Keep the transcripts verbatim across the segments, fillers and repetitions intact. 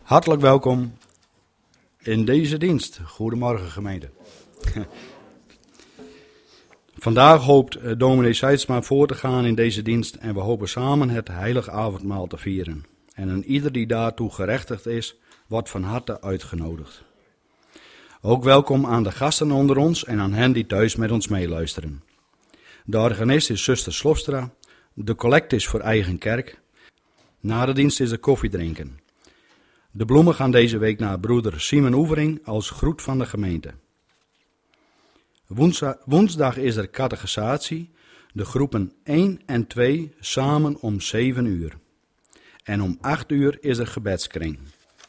Hartelijk welkom in deze dienst. Goedemorgen gemeente. Vandaag hoopt dominee Seidsma voor te gaan in deze dienst en we hopen samen het heilige avondmaal te vieren. En een ieder die daartoe gerechtigd is, wordt van harte uitgenodigd. Ook welkom aan de gasten onder ons en aan hen die thuis met ons meeluisteren. De organist is zuster Slofstra, de collect is voor eigen kerk. Na de dienst is er koffie drinken. De bloemen gaan deze week naar broeder Simon Oevering als groet van de gemeente. Woensdag is er catechisatie, de groepen één en twee samen om zeven uur. En om acht uur is er gebedskring.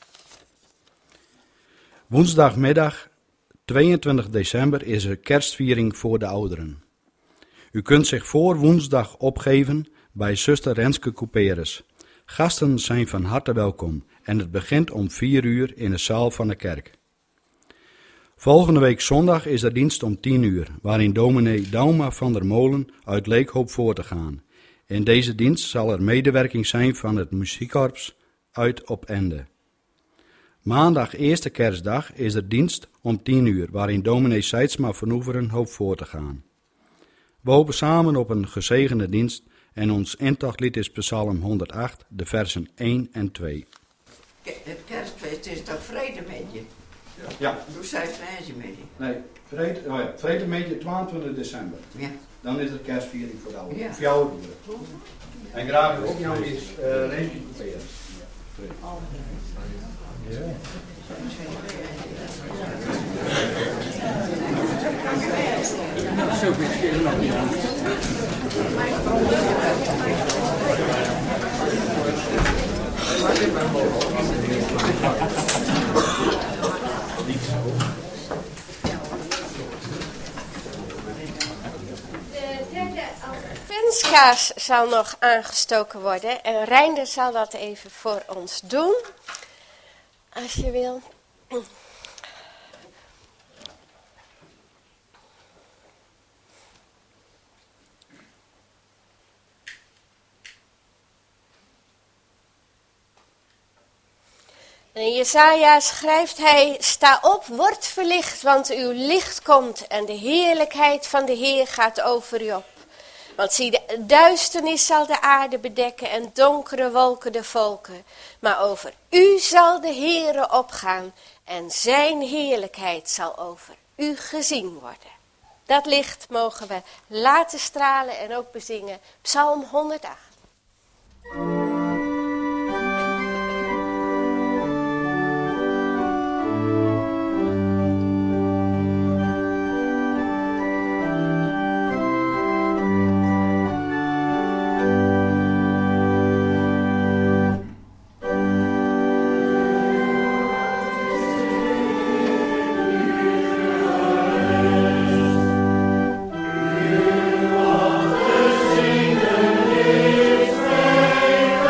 Woensdagmiddag tweeëntwintig december is er kerstviering voor de ouderen. U kunt zich voor woensdag opgeven bij zuster Renske Couperus. Gasten zijn van harte welkom en het begint om vier uur in de zaal van de kerk. Volgende week zondag is er dienst om tien uur, waarin dominee Dauma van der Molen uit Leek hoopt voor te gaan. In deze dienst zal er medewerking zijn van het muziekkorps uit Opende. Maandag eerste kerstdag is er dienst om tien uur, waarin dominee Seidsma van Oeveren hoopt voor te gaan. We hopen samen op een gezegende dienst en ons intochtlied is Psalm honderdacht, de versen één en twee. Het kerstfeest is toch vrede met je? Ja. Doe zij vrede met je? Nee, vrede, oh ja, vrede met je tweeëntwintig december. Ja. Dan is er kerstviering voor de ouderen. Ja. Voor jouw ouderen. En graag ook jou is uh, Renske Couperus. Ja. Zo goed is nog niet aan. Kunstkaars zal nog aangestoken worden en Reinder zal dat even voor ons doen, als je wil. In Jesaja schrijft hij, sta op, word verlicht, want uw licht komt en de heerlijkheid van de Heer gaat over u op. Want zie, de duisternis zal de aarde bedekken en donkere wolken de volken. Maar over u zal de Heere opgaan en zijn heerlijkheid zal over u gezien worden. Dat licht mogen we laten stralen en ook bezingen. Psalm honderdacht. Thank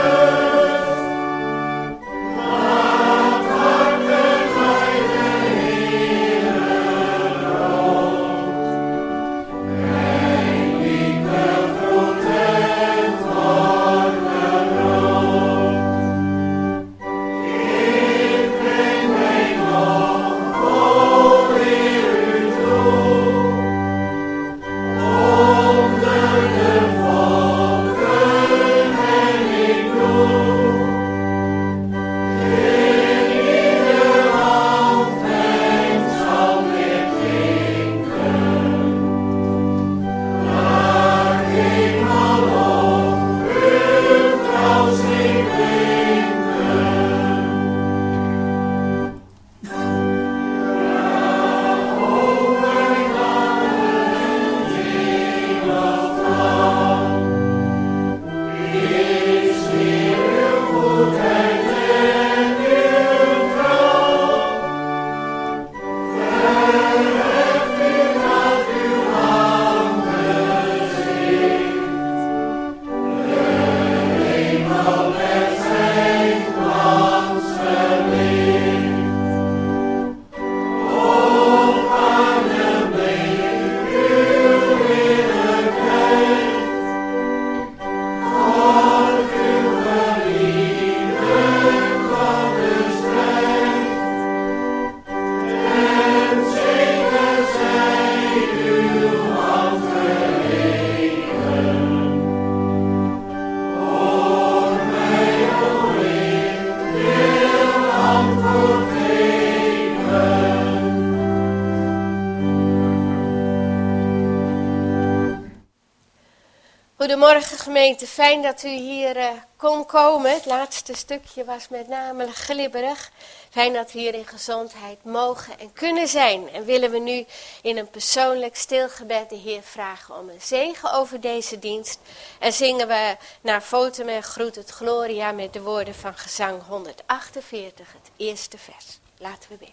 Goedemorgen gemeente, fijn dat u hier uh, kon komen. Het laatste stukje was met name glibberig. Fijn dat we hier in gezondheid mogen en kunnen zijn. En willen we nu in een persoonlijk stilgebed de Heer vragen om een zegen over deze dienst. En zingen we naar Fotum en groet het Gloria met de woorden van gezang honderdachtenveertig, het eerste vers. Laten we bidden.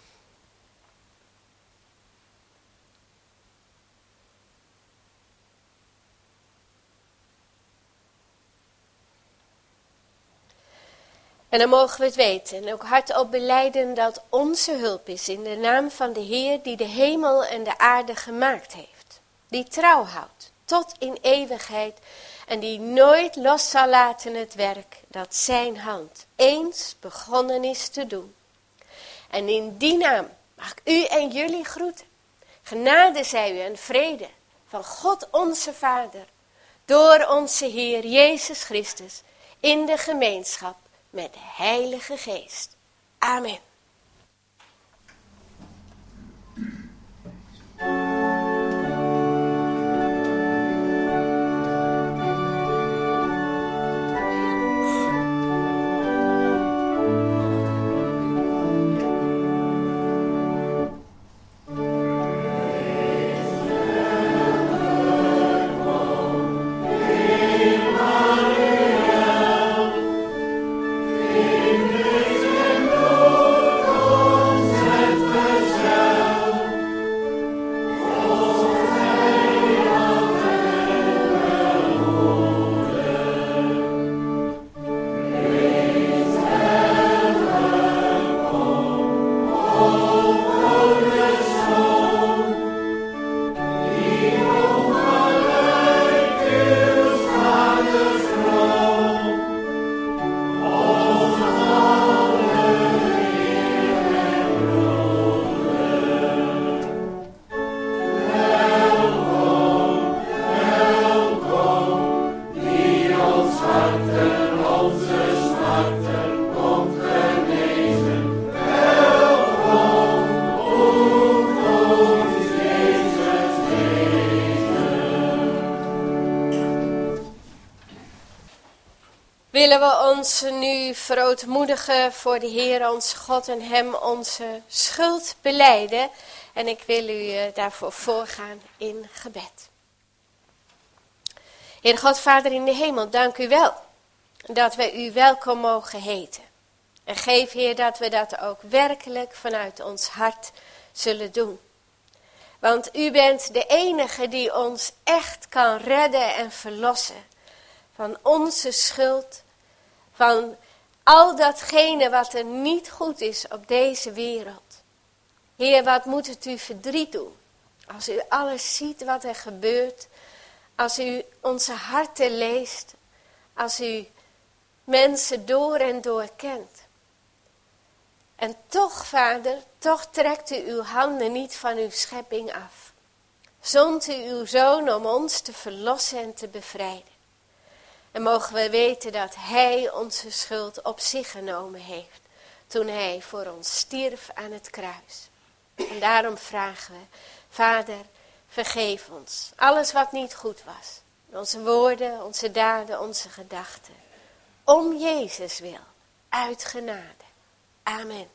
En dan mogen we het weten en ook hardop belijden dat onze hulp is in de naam van de Heer die de hemel en de aarde gemaakt heeft. Die trouw houdt tot in eeuwigheid en die nooit los zal laten het werk dat zijn hand eens begonnen is te doen. En in die naam mag ik u en jullie groeten. Genade zij u en vrede van God onze Vader door onze Heer Jezus Christus in de gemeenschap met de Heilige Geest. Amen. Willen we ons nu verootmoedigen voor de Heer onze God en hem onze schuld belijden. En ik wil u daarvoor voorgaan in gebed. Heer God, Vader in de hemel, dank u wel dat we u welkom mogen heten. En geef, Heer, dat we dat ook werkelijk vanuit ons hart zullen doen. Want u bent de enige die ons echt kan redden en verlossen van onze schuld, van al datgene wat er niet goed is op deze wereld. Heer, wat moet het u verdriet doen als u alles ziet wat er gebeurt, als u onze harten leest, als u mensen door en door kent. En toch, Vader, toch trekt u uw handen niet van uw schepping af. Zond u uw Zoon om ons te verlossen en te bevrijden. En mogen we weten dat hij onze schuld op zich genomen heeft, toen hij voor ons stierf aan het kruis. En daarom vragen we, Vader, vergeef ons alles wat niet goed was. Onze woorden, onze daden, onze gedachten. Om Jezus wil, uit genade. Amen.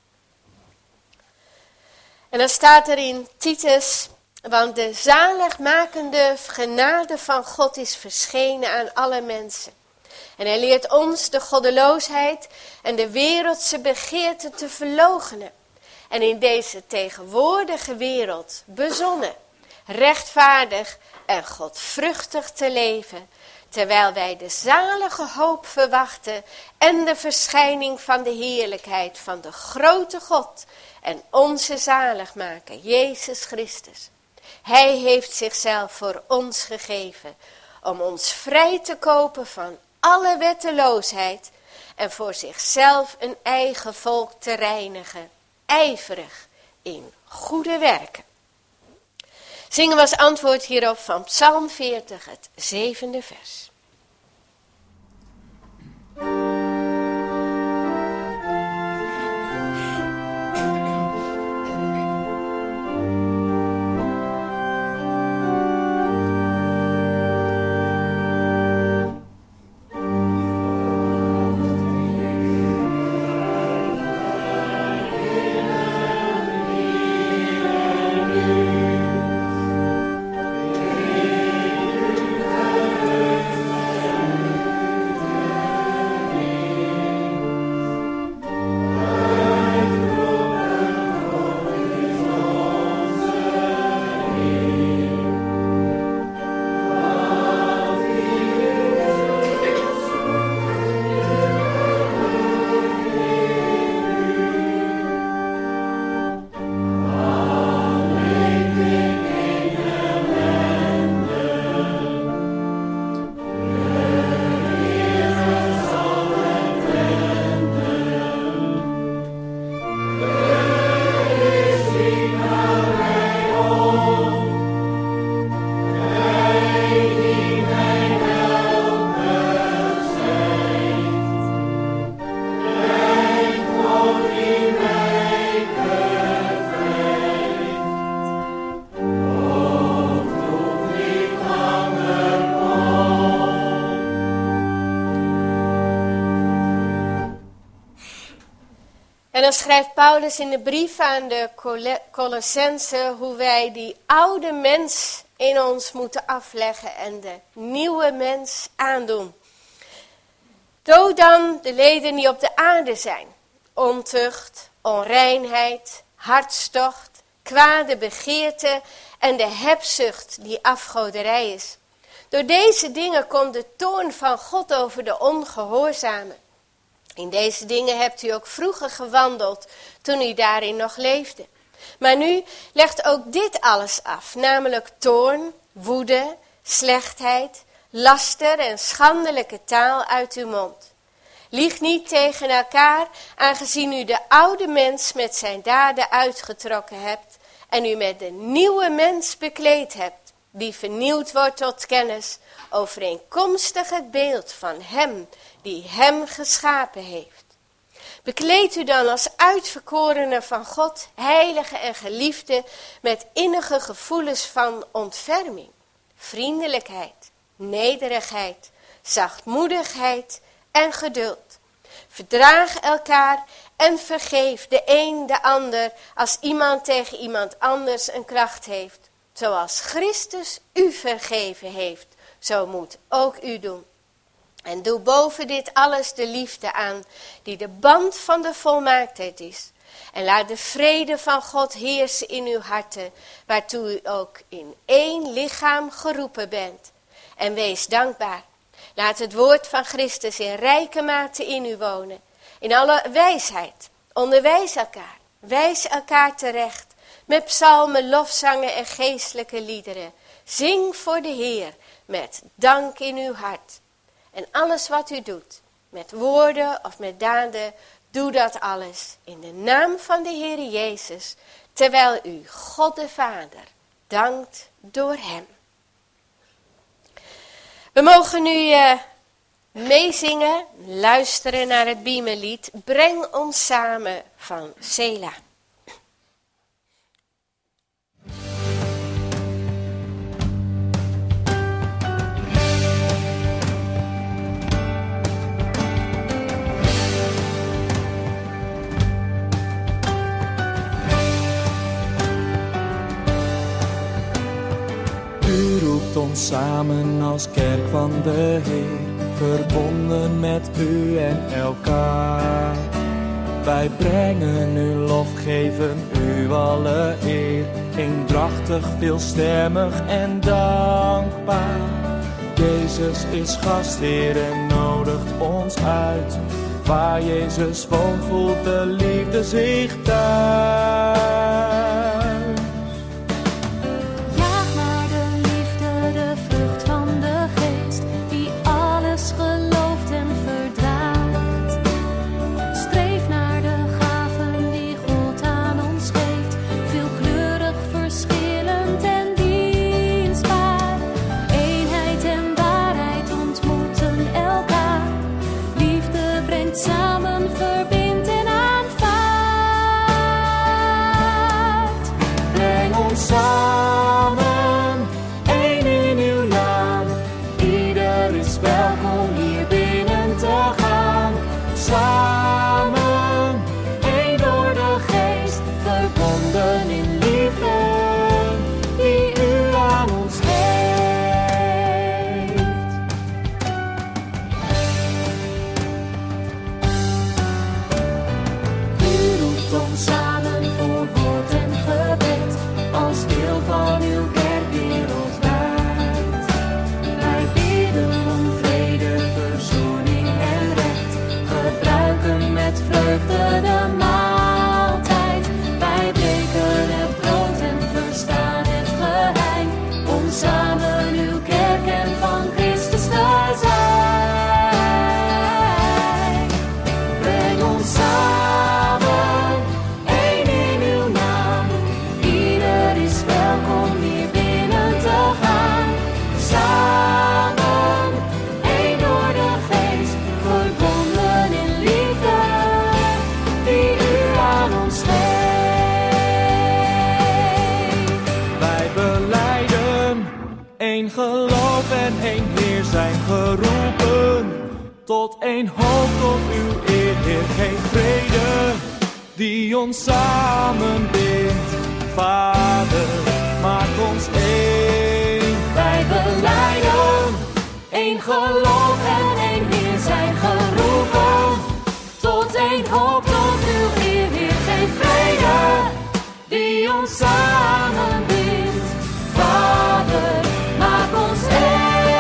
En dan staat er in Titus, want de zaligmakende genade van God is verschenen aan alle mensen. En hij leert ons de goddeloosheid en de wereldse begeerte te verloochenen. En in deze tegenwoordige wereld bezonnen, rechtvaardig en godvruchtig te leven, terwijl wij de zalige hoop verwachten en de verschijning van de heerlijkheid van de grote God en onze zaligmaker, Jezus Christus. Hij heeft zichzelf voor ons gegeven om ons vrij te kopen van alle wetteloosheid en voor zichzelf een eigen volk te reinigen, ijverig in goede werken. Zingen we als antwoord hierop van Psalm veertig, het zevende vers. dan schrijft Paulus in de brief aan de Colossenzen hoe wij die oude mens in ons moeten afleggen en de nieuwe mens aandoen. Dood dan de leden die op de aarde zijn. Ontucht, onreinheid, hartstocht, kwade begeerte en de hebzucht die afgoderij is. Door deze dingen komt de toorn van God over de ongehoorzamen. In deze dingen hebt u ook vroeger gewandeld toen u daarin nog leefde. Maar nu legt ook dit alles af, namelijk toorn, woede, slechtheid, laster en schandelijke taal uit uw mond. Lieg niet tegen elkaar, aangezien u de oude mens met zijn daden uitgetrokken hebt en u met de nieuwe mens bekleed hebt, die vernieuwd wordt tot kennis, overeenkomstig het beeld van hem die hem geschapen heeft. Bekleed u dan als uitverkorene van God, heilige en geliefde, met innige gevoelens van ontferming, vriendelijkheid, nederigheid, zachtmoedigheid en geduld. Verdraag elkaar en vergeef de een de ander als iemand tegen iemand anders een klacht heeft. Zoals Christus u vergeven heeft, zo moet ook u doen. En doe boven dit alles de liefde aan, die de band van de volmaaktheid is. En laat de vrede van God heersen in uw harten, waartoe u ook in één lichaam geroepen bent. En wees dankbaar. Laat het woord van Christus in rijke mate in u wonen. In alle wijsheid. Onderwijs elkaar. Wijs elkaar terecht. Met psalmen, lofzangen en geestelijke liederen. Zing voor de Heer met dank in uw hart. En alles wat u doet, met woorden of met daden, doe dat alles in de naam van de Heer Jezus, terwijl u God de Vader dankt door hem. We mogen nu uh, meezingen, luisteren naar het Biemenlied, Breng ons samen van Sela. Ons samen als kerk van de Heer, verbonden met u en elkaar. Wij brengen u lof, geven u alle eer, eendrachtig, veelstemmig en dankbaar. Jezus is gastheer en nodigt ons uit. Waar Jezus woont, voelt de liefde zich thuis. Gelooft en verdraagt. Streef naar de gaven die God aan ons geeft. Veelkleurig, verschillend en dienstbaar. Eenheid en waarheid ontmoeten elkaar. Liefde brengt samen, verbindt en aanvaardt. Breng ons samen, één in uw naam. Ieder is welkom hier binnen te gaan. Samen, één door de geest, verbonden in liefde, die u aan ons geeft. U roept ons samen voor woord en gebed, als deel van uw kerk wereldwijd. Wij bidden om vrede, verzoening en recht, gebruiken met vreugde de maaltijd. Wij breken het brood en verstaan het geheim, om samen uw kerk en van Christus te zijn. Breng ons samen, één in uw naam. Ieder is welkom hier binnen te gaan. Samen, één door de geest, verbonden in liefde, die u aan ons geeft. Wij belijden één geloof en één Heer zijn geroepen. Tot één hoop, tot uw eer, Heer, geef vrede die ons samenbindt. Vader, maak ons één. Wij belijden, één geloof en één Heer zijn geroepen. Tot één hoop, tot uw eer, Heer, geef vrede, die ons samenbindt. Vader, maak ons één.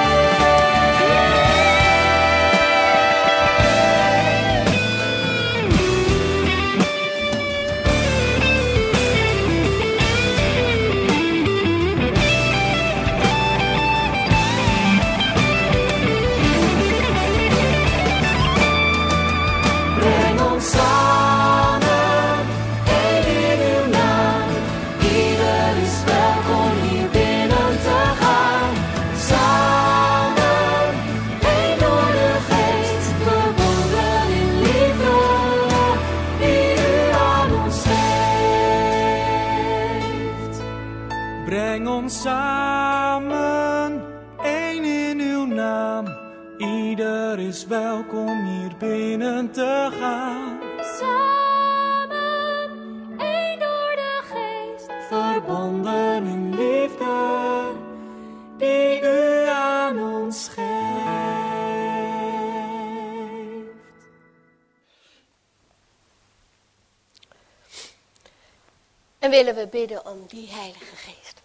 Breng ons samen, één in uw naam. Ieder is welkom hier binnen te gaan. Samen, één door de geest, Verbonden in liefde, die u aan ons geeft. En willen we bidden om die Heilige Geest.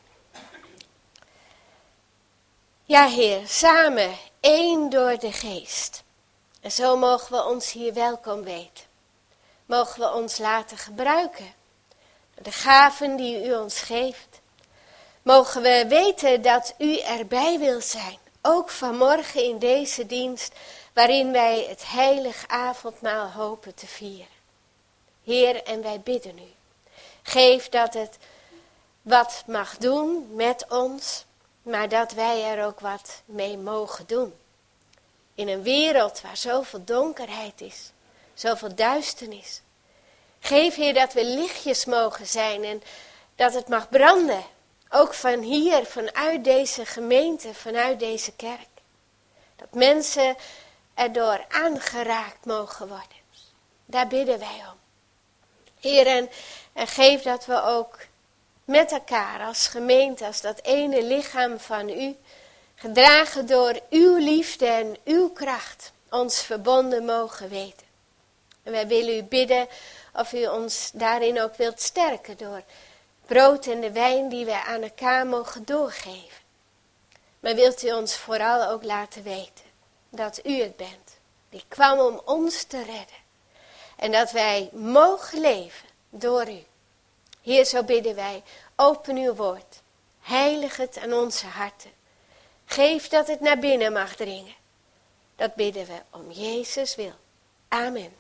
Ja, Heer, samen, één door de Geest. En zo mogen we ons hier welkom weten. Mogen we ons laten gebruiken. De gaven die u ons geeft. Mogen we weten dat u erbij wil zijn. Ook vanmorgen in deze dienst, waarin wij het heilig avondmaal hopen te vieren. Heer, en wij bidden u. Geef dat het wat mag doen met ons, maar dat wij er ook wat mee mogen doen. In een wereld waar zoveel donkerheid is, zoveel duisternis. Geef, Heer, dat we lichtjes mogen zijn en dat het mag branden. Ook van hier, vanuit deze gemeente, vanuit deze kerk. Dat mensen erdoor aangeraakt mogen worden. Daar bidden wij om. Heer, en, en geef dat we ook met elkaar als gemeente, als dat ene lichaam van u, gedragen door uw liefde en uw kracht, ons verbonden mogen weten. En wij willen u bidden of u ons daarin ook wilt sterken door brood en de wijn die wij aan elkaar mogen doorgeven. Maar wilt u ons vooral ook laten weten dat u het bent, die kwam om ons te redden. En dat wij mogen leven door u. Heer, zo bidden wij, open uw woord, heilig het aan onze harten. Geef dat het naar binnen mag dringen. Dat bidden we om Jezus wil. Amen.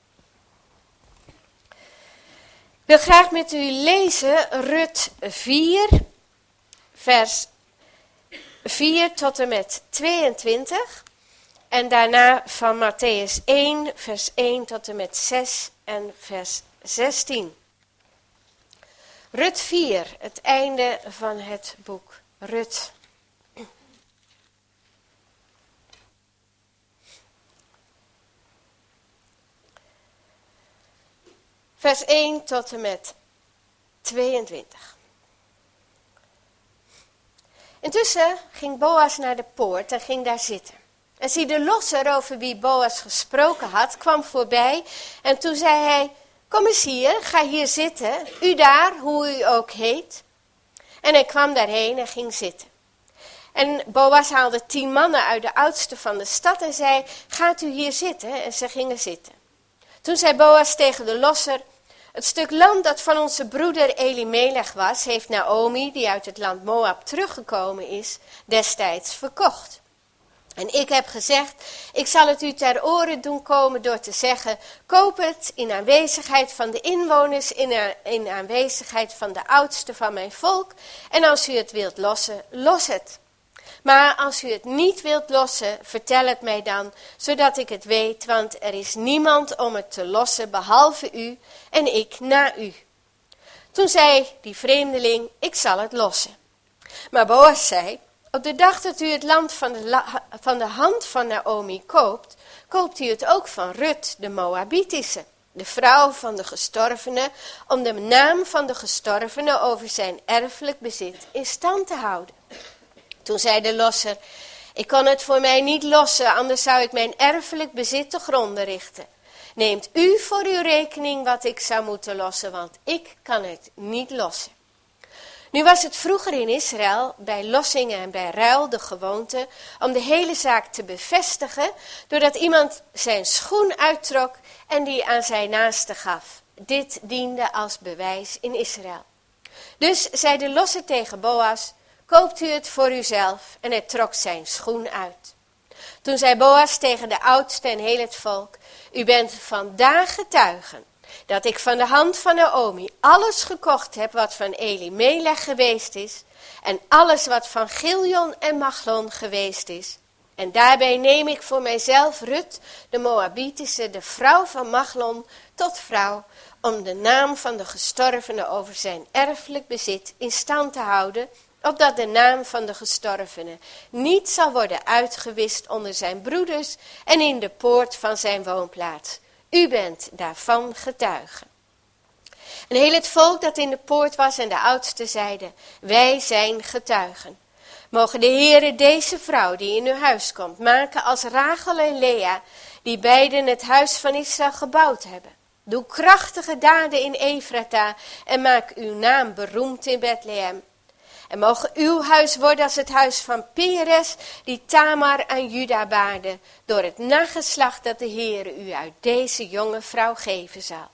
Ik wil graag met u lezen Rut vier, vers vier tot en met tweeëntwintig. En daarna van Matthäus één, vers één tot en met zes en vers zestien. Rut vier, het einde van het boek Rut. Vers één tot en met tweeëntwintig. Intussen ging Boas naar de poort en ging daar zitten. En zie, de losser over wie Boas gesproken had, kwam voorbij. En toen zei hij, kom eens hier, ga hier zitten, u daar, hoe u ook heet. En hij kwam daarheen en ging zitten. En Boas haalde tien mannen uit de oudste van de stad en zei, gaat u hier zitten? En ze gingen zitten. Toen zei Boas tegen de losser, het stuk land dat van onze broeder Elimelech was, heeft Naomi, die uit het land Moab teruggekomen is, destijds verkocht. En ik heb gezegd, ik zal het u ter oren doen komen door te zeggen, koop het in aanwezigheid van de inwoners, in, a- in aanwezigheid van de oudste van mijn volk. En als u het wilt lossen, los het. Maar als u het niet wilt lossen, vertel het mij dan, zodat ik het weet, want er is niemand om het te lossen behalve u en ik na u. Toen zei die vreemdeling, ik zal het lossen. Maar Boas zei, op de dag dat u het land van de, la- van de hand van Naomi koopt, koopt u het ook van Rut, de Moabitische. de vrouw van de gestorvene, om de naam van de gestorvene over zijn erfelijk bezit in stand te houden. Toen zei de losser, ik kon het voor mij niet lossen, anders zou ik mijn erfelijk bezit te gronden richten. Neemt u voor uw rekening wat ik zou moeten lossen, want ik kan het niet lossen. Nu was het vroeger in Israël, bij lossingen en bij ruil, de gewoonte om de hele zaak te bevestigen, doordat iemand zijn schoen uittrok en die aan zijn naaste gaf. Dit diende als bewijs in Israël. Dus zei de losser tegen Boas, koopt u het voor uzelf, en hij trok zijn schoen uit. Toen zei Boas tegen de oudste en heel het volk, u bent vandaag getuigen dat ik van de hand van Naomi alles gekocht heb wat van Elimelech geweest is en alles wat van Giljon en Machlon geweest is. En daarbij neem ik voor mijzelf Rut, de Moabitische, de vrouw van Machlon, tot vrouw, om de naam van de gestorvene over zijn erfelijk bezit in stand te houden, opdat de naam van de gestorvene niet zal worden uitgewist onder zijn broeders en in de poort van zijn woonplaats. U bent daarvan getuige. En heel het volk dat in de poort was en de oudsten zeiden, wij zijn getuigen. Mogen de Heere deze vrouw die in uw huis komt maken als Rachel en Lea, die beiden het huis van Israël gebouwd hebben. Doe krachtige daden in Efrata en maak uw naam beroemd in Bethlehem. En mogen uw huis worden als het huis van Peres, die Tamar aan Juda baarde, door het nageslacht dat de Heere u uit deze jonge vrouw geven zal.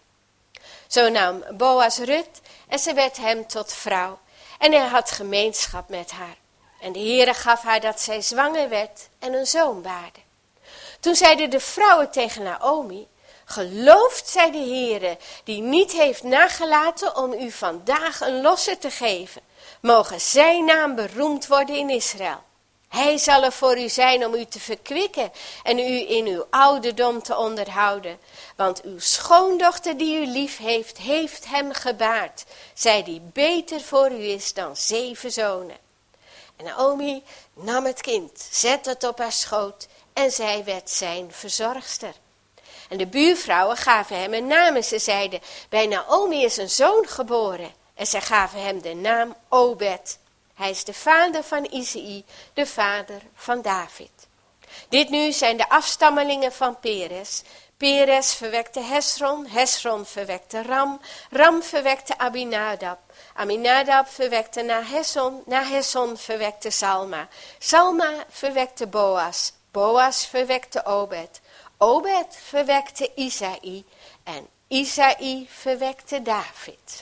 Zo nam Boas Rut en ze werd hem tot vrouw, en hij had gemeenschap met haar. En de Heere gaf haar dat zij zwanger werd en een zoon baarde. Toen zeiden de vrouwen tegen Naomi, gelooft zij de Heere, die niet heeft nagelaten om u vandaag een losser te geven. Mogen zijn naam beroemd worden in Israël. Hij zal er voor u zijn om u te verkwikken en u in uw ouderdom te onderhouden. Want uw schoondochter die u lief heeft, heeft hem gebaard. Zij die beter voor u is dan zeven zonen. En Naomi nam het kind, zette het op haar schoot en zij werd zijn verzorgster. En de buurvrouwen gaven hem een naam en ze zeiden, bij Naomi is een zoon geboren. En zij gaven hem de naam Obed. Hij is de vader van Isaï, de vader van David. Dit nu zijn de afstammelingen van Peres. Peres verwekte Hesron, Hesron verwekte Ram, Ram verwekte Aminadab. Aminadab verwekte Nahesson, Nahesson verwekte Salma. Salma verwekte Boas, Boas verwekte Obed. Obed verwekte Isaï en Isaï verwekte David.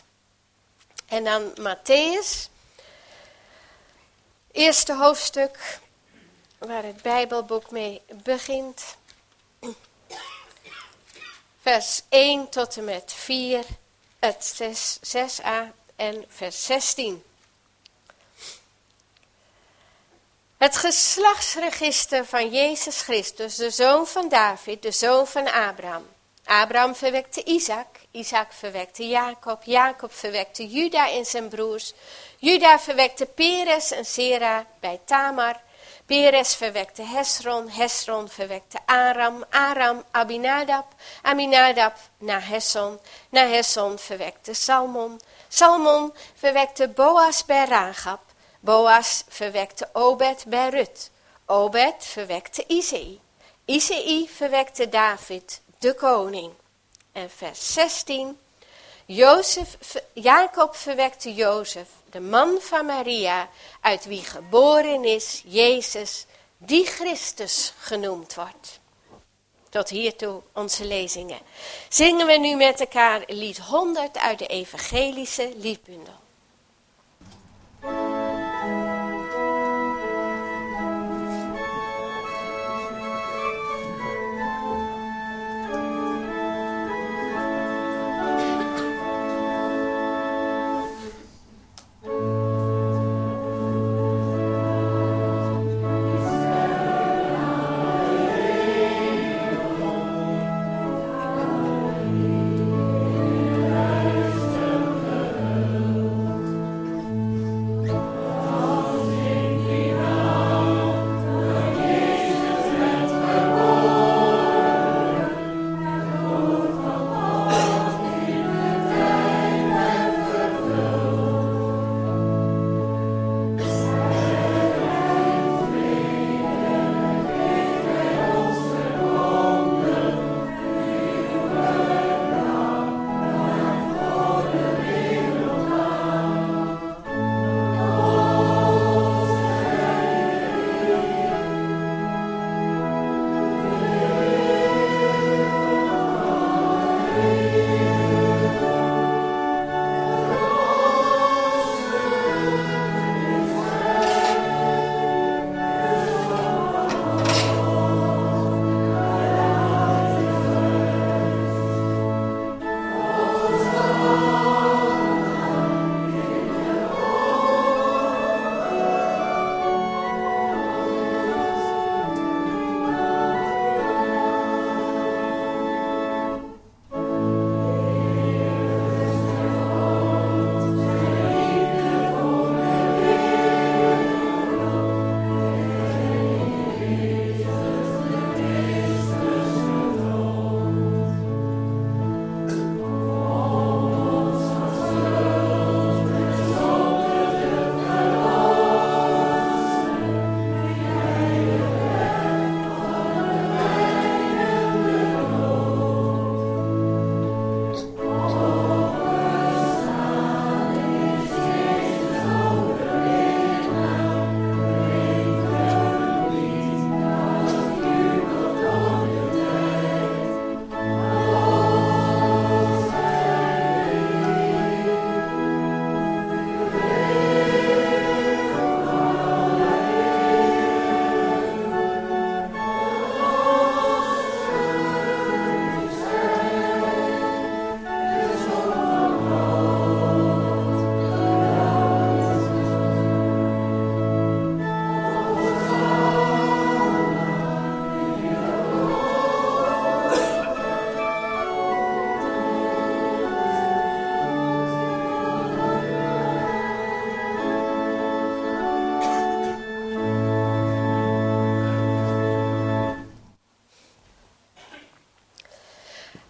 En dan Mattheüs, eerste hoofdstuk, waar het Bijbelboek mee begint. Vers één tot en met vier, het zes a en vers zestien. Het geslachtsregister van Jezus Christus, de zoon van David, de zoon van Abraham. Abraham verwekte Isaac, Isaac verwekte Jacob, Jacob verwekte Juda en zijn broers. Juda verwekte Peres en Zera bij Tamar. Peres verwekte Hesron, Hesron verwekte Aram, Aram Aminadab, Aminadab Nahesson, Nahesson verwekte Salmon. Salmon verwekte Boas bij Ragab, Boas verwekte Obed bij Rut. Obed verwekte Isaï, Isaï verwekte David, de koning. En vers zestien, Jozef, Jacob verwekte Jozef, de man van Maria, uit wie geboren is Jezus, die Christus genoemd wordt. Tot hiertoe onze lezingen. Zingen we nu met elkaar lied honderd uit de evangelische liedbundel. Israël,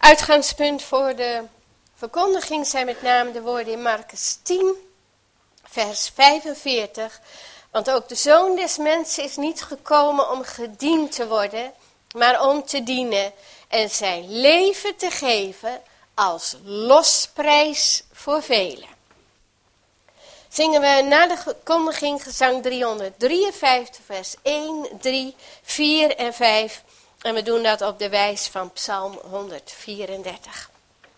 Uitgangspunt voor de verkondiging zijn met name de woorden in Markus tien, vers vijfenveertig. Want ook de Zoon des Mensen is niet gekomen om gediend te worden, maar om te dienen en zijn leven te geven als losprijs voor velen. Zingen we na de verkondiging gezang driehonderddrieënvijftig, vers één, drie, vier en vijf. En we doen dat op de wijs van Psalm honderdvierendertig.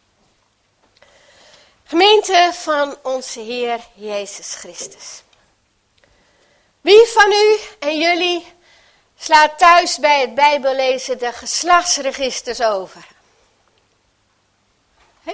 Gemeente van onze Heer Jezus Christus. Wie van u en jullie slaat thuis bij het Bijbellezen de geslachtsregisters over? He?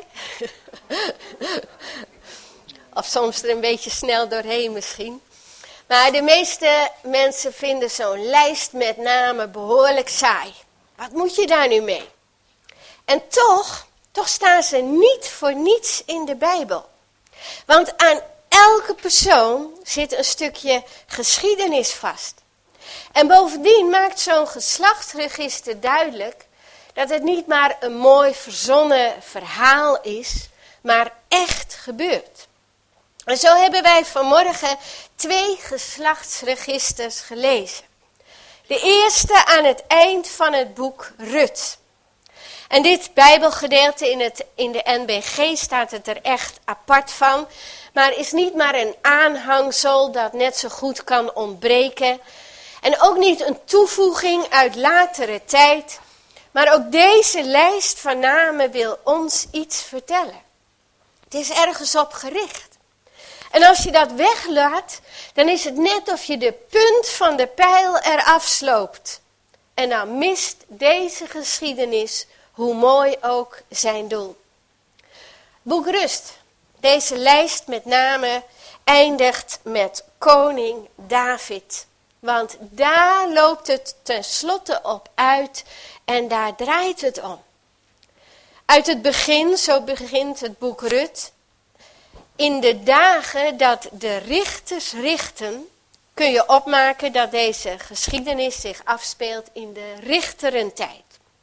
Of soms er een beetje snel doorheen misschien. Maar de meeste mensen vinden zo'n lijst met namen behoorlijk saai. Wat moet je daar nu mee? En toch, toch staan ze niet voor niets in de Bijbel. Want aan elke persoon zit een stukje geschiedenis vast. En bovendien maakt zo'n geslachtsregister duidelijk dat het niet maar een mooi verzonnen verhaal is, maar echt gebeurt. En zo hebben wij vanmorgen twee geslachtsregisters gelezen. De eerste aan het eind van het boek Rut. En dit Bijbelgedeelte in, het, in de N B G staat het er echt apart van, maar is niet maar een aanhangsel dat net zo goed kan ontbreken. En ook niet een toevoeging uit latere tijd, maar ook deze lijst van namen wil ons iets vertellen. Het is ergens op gericht. En als je dat weglaat, dan is het net of je de punt van de pijl eraf sloopt. En dan mist deze geschiedenis, hoe mooi ook, zijn doel. Boek Rust, deze lijst met name, eindigt met koning David. Want daar loopt het tenslotte op uit en daar draait het om. Uit het begin, zo begint het boek Rut. In de dagen dat de richters richten, kun je opmaken dat deze geschiedenis zich afspeelt in de richterentijd.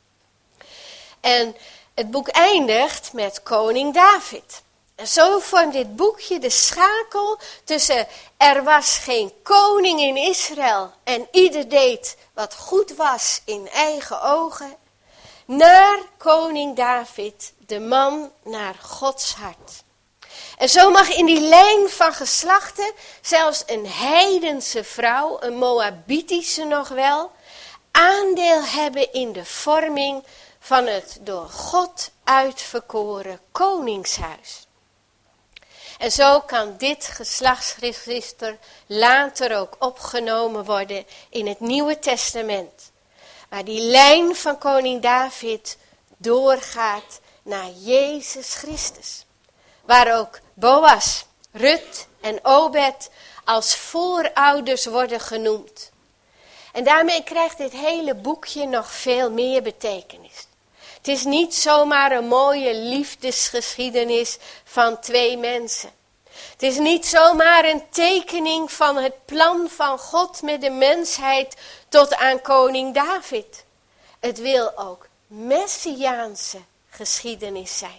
En het boek eindigt met koning David. En zo vormt dit boekje de schakel tussen er was geen koning in Israël en ieder deed wat goed was in eigen ogen, naar koning David, de man naar Gods hart. En zo mag in die lijn van geslachten zelfs een heidense vrouw, een Moabitische nog wel, aandeel hebben in de vorming van het door God uitverkoren koningshuis. En zo kan dit geslachtsregister later ook opgenomen worden in het Nieuwe Testament. Waar die lijn van koning David doorgaat naar Jezus Christus. Waar ook Boas, Rut en Obed als voorouders worden genoemd. En daarmee krijgt dit hele boekje nog veel meer betekenis. Het is niet zomaar een mooie liefdesgeschiedenis van twee mensen. Het is niet zomaar een tekening van het plan van God met de mensheid tot aan koning David. Het wil ook messiaanse geschiedenis zijn.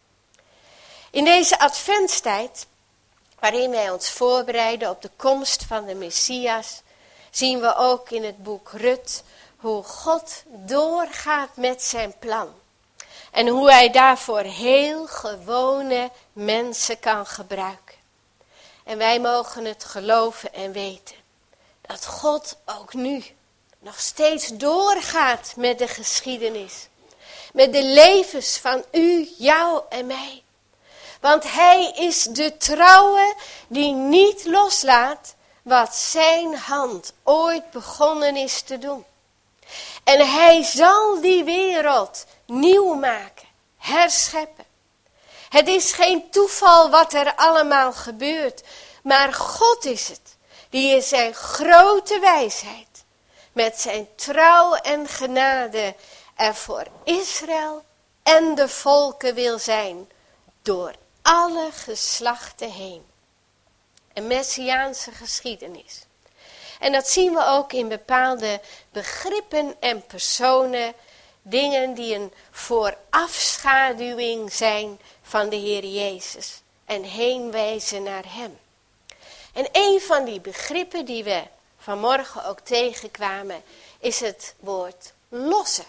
In deze adventstijd, waarin wij ons voorbereiden op de komst van de Messias, zien we ook in het boek Rut hoe God doorgaat met zijn plan. En hoe hij daarvoor heel gewone mensen kan gebruiken. En wij mogen het geloven en weten. Dat God ook nu nog steeds doorgaat met de geschiedenis. Met de levens van u, jou en mij. Want hij is de trouwe die niet loslaat wat zijn hand ooit begonnen is te doen. En hij zal die wereld nieuw maken, herscheppen. Het is geen toeval wat er allemaal gebeurt, maar God is het, die in zijn grote wijsheid, met zijn trouw en genade er voor Israël en de volken wil zijn, door alle geslachten heen. Een messiaanse geschiedenis. En dat zien we ook in bepaalde begrippen en personen Dingen die een voorafschaduwing zijn van de Heer Jezus en heenwijzen naar Hem. En een van die begrippen die we vanmorgen ook tegenkwamen is het woord losser.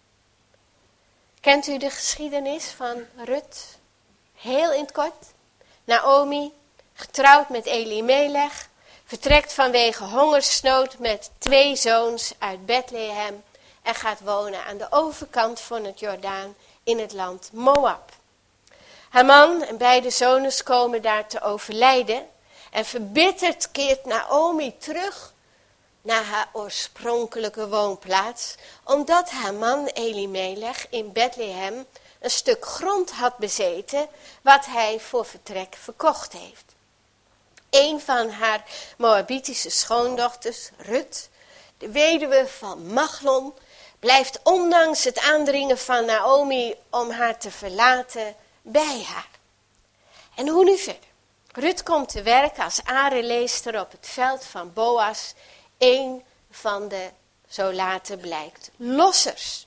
Kent u de geschiedenis van Rut? Heel in het kort. Naomi, getrouwd met Elimelech, vertrekt vanwege hongersnood met twee zoons uit Bethlehem en gaat wonen aan de overkant van het Jordaan in het land Moab. Haar man en beide zonen komen daar te overlijden en verbitterd keert Naomi terug naar haar oorspronkelijke woonplaats, omdat haar man Elimelech in Bethlehem een stuk grond had bezeten wat hij voor vertrek verkocht heeft. Een van haar Moabitische schoondochters, Rut, de weduwe van Machlon, blijft ondanks het aandringen van Naomi om haar te verlaten bij haar. En hoe nu verder? Rut komt te werken als areleester op het veld van Boas, een van de, zo later blijkt, lossers.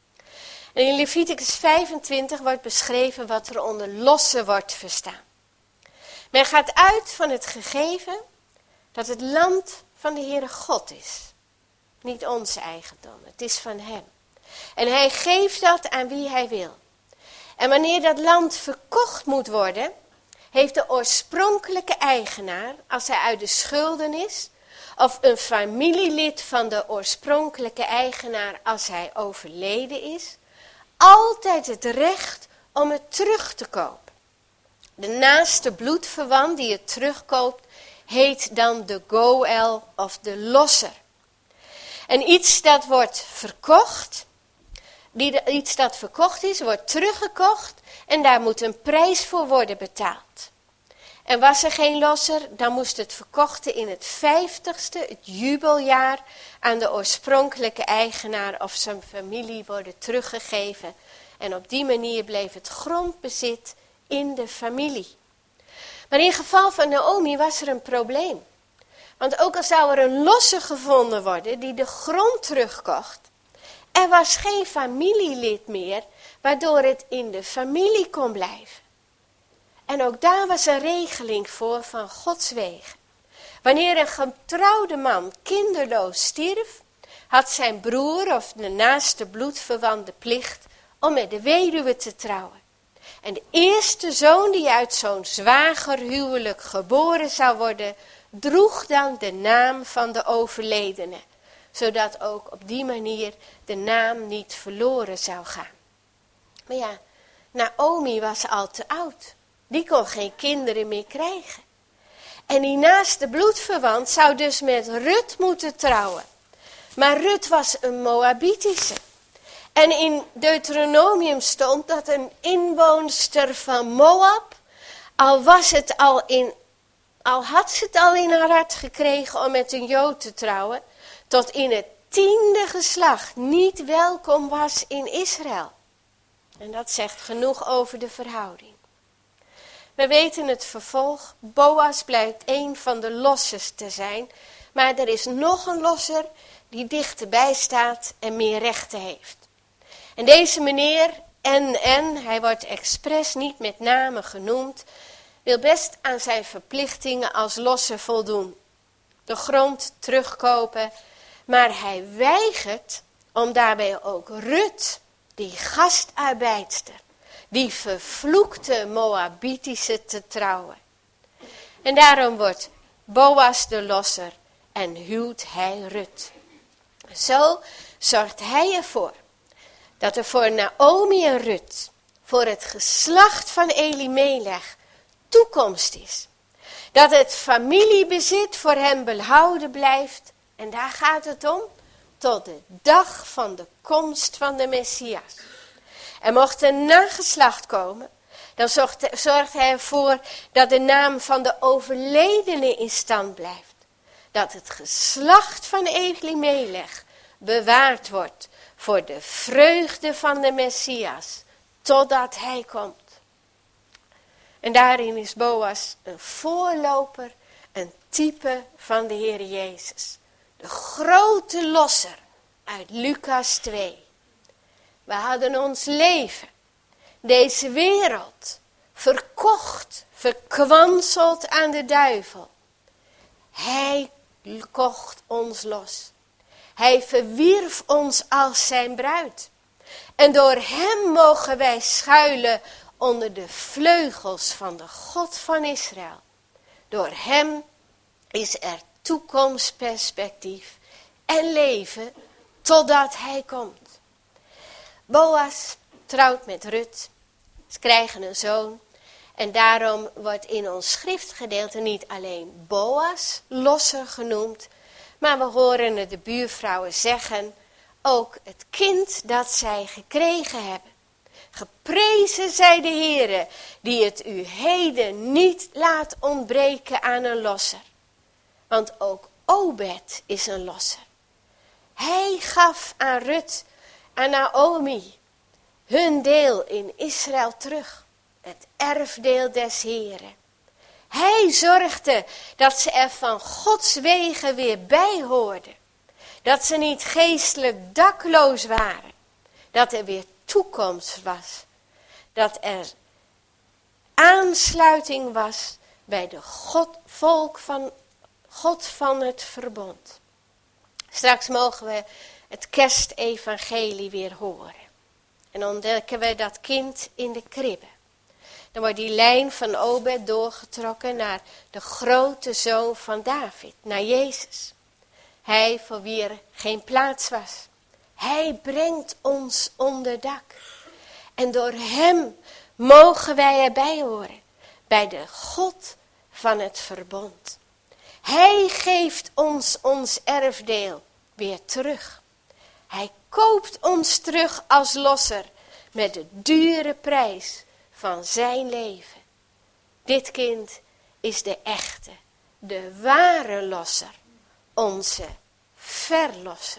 En in Leviticus vijfentwintig wordt beschreven wat er onder lossen wordt verstaan. Men gaat uit van het gegeven dat het land van de Heere God is. Niet ons eigendom, het is van Hem. En Hij geeft dat aan wie Hij wil. En wanneer dat land verkocht moet worden, heeft de oorspronkelijke eigenaar, als hij uit de schulden is, of een familielid van de oorspronkelijke eigenaar als hij overleden is, altijd het recht om het terug te kopen. De naaste bloedverwant die het terugkoopt, heet dan de goel of de losser. En iets dat wordt verkocht, die de, iets dat verkocht is, wordt teruggekocht en daar moet een prijs voor worden betaald. En was er geen losser, dan moest het verkochte in het vijftigste, het jubeljaar, aan de oorspronkelijke eigenaar of zijn familie worden teruggegeven. En op die manier bleef het grondbezit in de familie. Maar in geval van Naomi was er een probleem. Want ook al zou er een losser gevonden worden die de grond terugkocht, er was geen familielid meer waardoor het in de familie kon blijven. En ook daar was een regeling voor van Gods wegen. Wanneer een getrouwde man kinderloos stierf, had zijn broer of de naaste bloedverwant de plicht om met de weduwe te trouwen. En de eerste zoon die uit zo'n zwagerhuwelijk geboren zou worden, droeg dan de naam van de overledene, zodat ook op die manier de naam niet verloren zou gaan. Maar ja, Naomi was al te oud. Die kon geen kinderen meer krijgen. En die naaste bloedverwant zou dus met Rut moeten trouwen. Maar Rut was een Moabitische. En in Deuteronomium stond dat een inwoonster van Moab, al was het al in, al had ze het al in haar hart gekregen om met een Jood te trouwen, tot in het tiende geslacht niet welkom was in Israël. En dat zegt genoeg over de verhouding. We weten het vervolg. Boas blijkt een van de lossers te zijn. Maar er is nog een losser die dichterbij staat en meer rechten heeft. En deze meneer, en en, hij wordt expres niet met name genoemd, wil best aan zijn verplichtingen als losser voldoen. De grond terugkopen, maar hij weigert om daarbij ook Rut, die gastarbeidster, die vervloekte Moabitische, te trouwen. En daarom wordt Boas de losser en huwt hij Rut. Zo zorgt hij ervoor dat er voor Naomi en Rut, voor het geslacht van Elimelech, toekomst is. Dat het familiebezit voor hem behouden blijft. En daar gaat het om, tot de dag van de komst van de Messias. En mocht er nageslacht komen, dan zorgt, zorgt hij ervoor dat de naam van de overledene in stand blijft. Dat het geslacht van Elimelech bewaard wordt voor de vreugde van de Messias, totdat hij komt. En daarin is Boas een voorloper, een type van de Heer Jezus. De grote losser uit Lucas twee. We hadden ons leven, deze wereld, verkocht, verkwanseld aan de duivel. Hij kocht ons los. Hij verwierf ons als zijn bruid. En door hem mogen wij schuilen onder de vleugels van de God van Israël. Door hem is er toekomstperspectief en leven totdat hij komt. Boas trouwt met Rut. Ze krijgen een zoon. En daarom wordt in ons schriftgedeelte niet alleen Boas losser genoemd, maar we horen het de buurvrouwen zeggen, ook het kind dat zij gekregen hebben. Geprezen zij de Heere, die het u heden niet laat ontbreken aan een losser. Want ook Obed is een losser. Hij gaf aan Rut, aan Naomi, hun deel in Israël terug. Het erfdeel des Heren. Hij zorgde dat ze er van Gods wegen weer bij hoorden. Dat ze niet geestelijk dakloos waren. Dat er weer toekomst was. Dat er aansluiting was bij de God, volk van God van het verbond. Straks mogen we het kerstevangelie weer horen. En dan ontdekken we dat kind in de kribbe. Dan wordt die lijn van Obed doorgetrokken naar de grote zoon van David, naar Jezus. Hij voor wie er geen plaats was. Hij brengt ons onder dak. En door hem mogen wij erbij horen, bij de God van het verbond. Hij geeft ons ons erfdeel weer terug. Hij koopt ons terug als losser met de dure prijs van zijn leven. Dit kind is de echte, de ware losser, onze verlosser.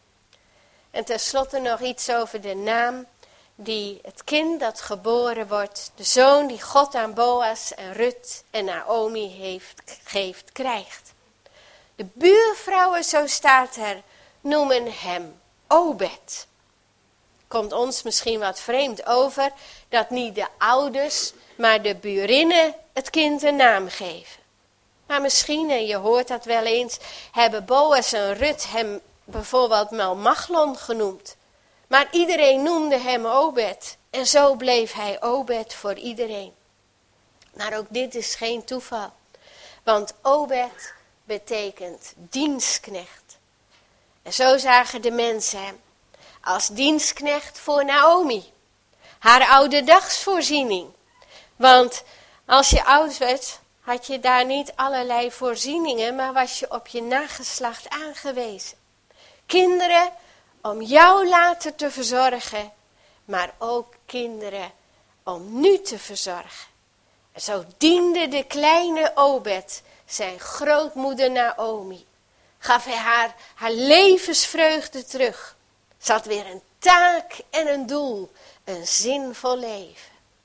En tenslotte nog iets over de naam die het kind dat geboren wordt, de zoon die God aan Boas en Rut en Naomi heeft, geeft, krijgt. De buurvrouwen, zo staat er, noemen hem Obed. Komt ons misschien wat vreemd over dat niet de ouders, maar de burinnen het kind een naam geven. Maar misschien, en je hoort dat wel eens, hebben Boas en Rut hem bijvoorbeeld Melmachlon genoemd. Maar iedereen noemde hem Obed en zo bleef hij Obed voor iedereen. Maar ook dit is geen toeval, want Obed betekent dienstknecht. En zo zagen de mensen hem als dienstknecht voor Naomi, haar ouderdagsvoorziening. Want als je oud werd, had je daar niet allerlei voorzieningen, maar was je op je nageslacht aangewezen. Kinderen om jou later te verzorgen, maar ook kinderen om nu te verzorgen. En zo diende de kleine Obed zijn grootmoeder Naomi. Gaf hij haar haar levensvreugde terug. Ze had weer een taak en een doel, een zinvol leven.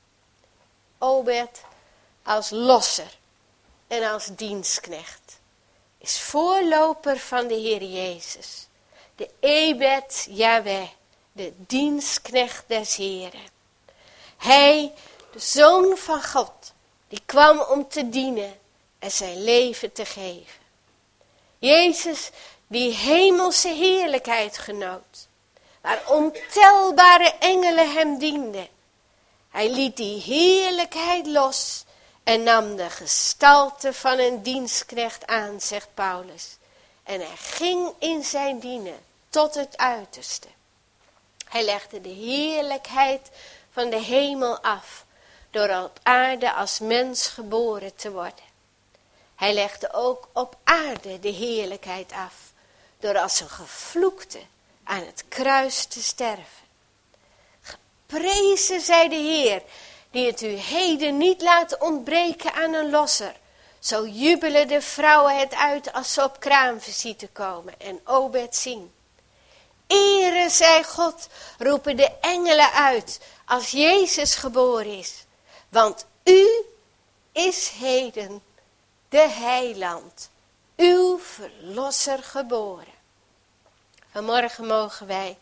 Obed als losser en als dienstknecht is voorloper van de Heer Jezus. De Ebed Yahweh, de dienstknecht des Heren. Hij, de Zoon van God, die kwam om te dienen en zijn leven te geven. Jezus, die hemelse heerlijkheid genoot, waar ontelbare engelen hem dienden. Hij liet die heerlijkheid los en nam de gestalte van een dienstknecht aan, zegt Paulus. En hij ging in zijn dienen tot het uiterste. Hij legde de heerlijkheid van de hemel af, door op aarde als mens geboren te worden. Hij legde ook op aarde de heerlijkheid af, door als een gevloekte aan het kruis te sterven. Geprezen zij de Heer, die het u heden niet laat ontbreken aan een losser. Zo jubelen de vrouwen het uit als ze op kraamvisite komen en Obed zien. Ere zij God, roepen de engelen uit als Jezus geboren is. Want u is heden de heiland, uw verlosser geboren. Vanmorgen mogen wij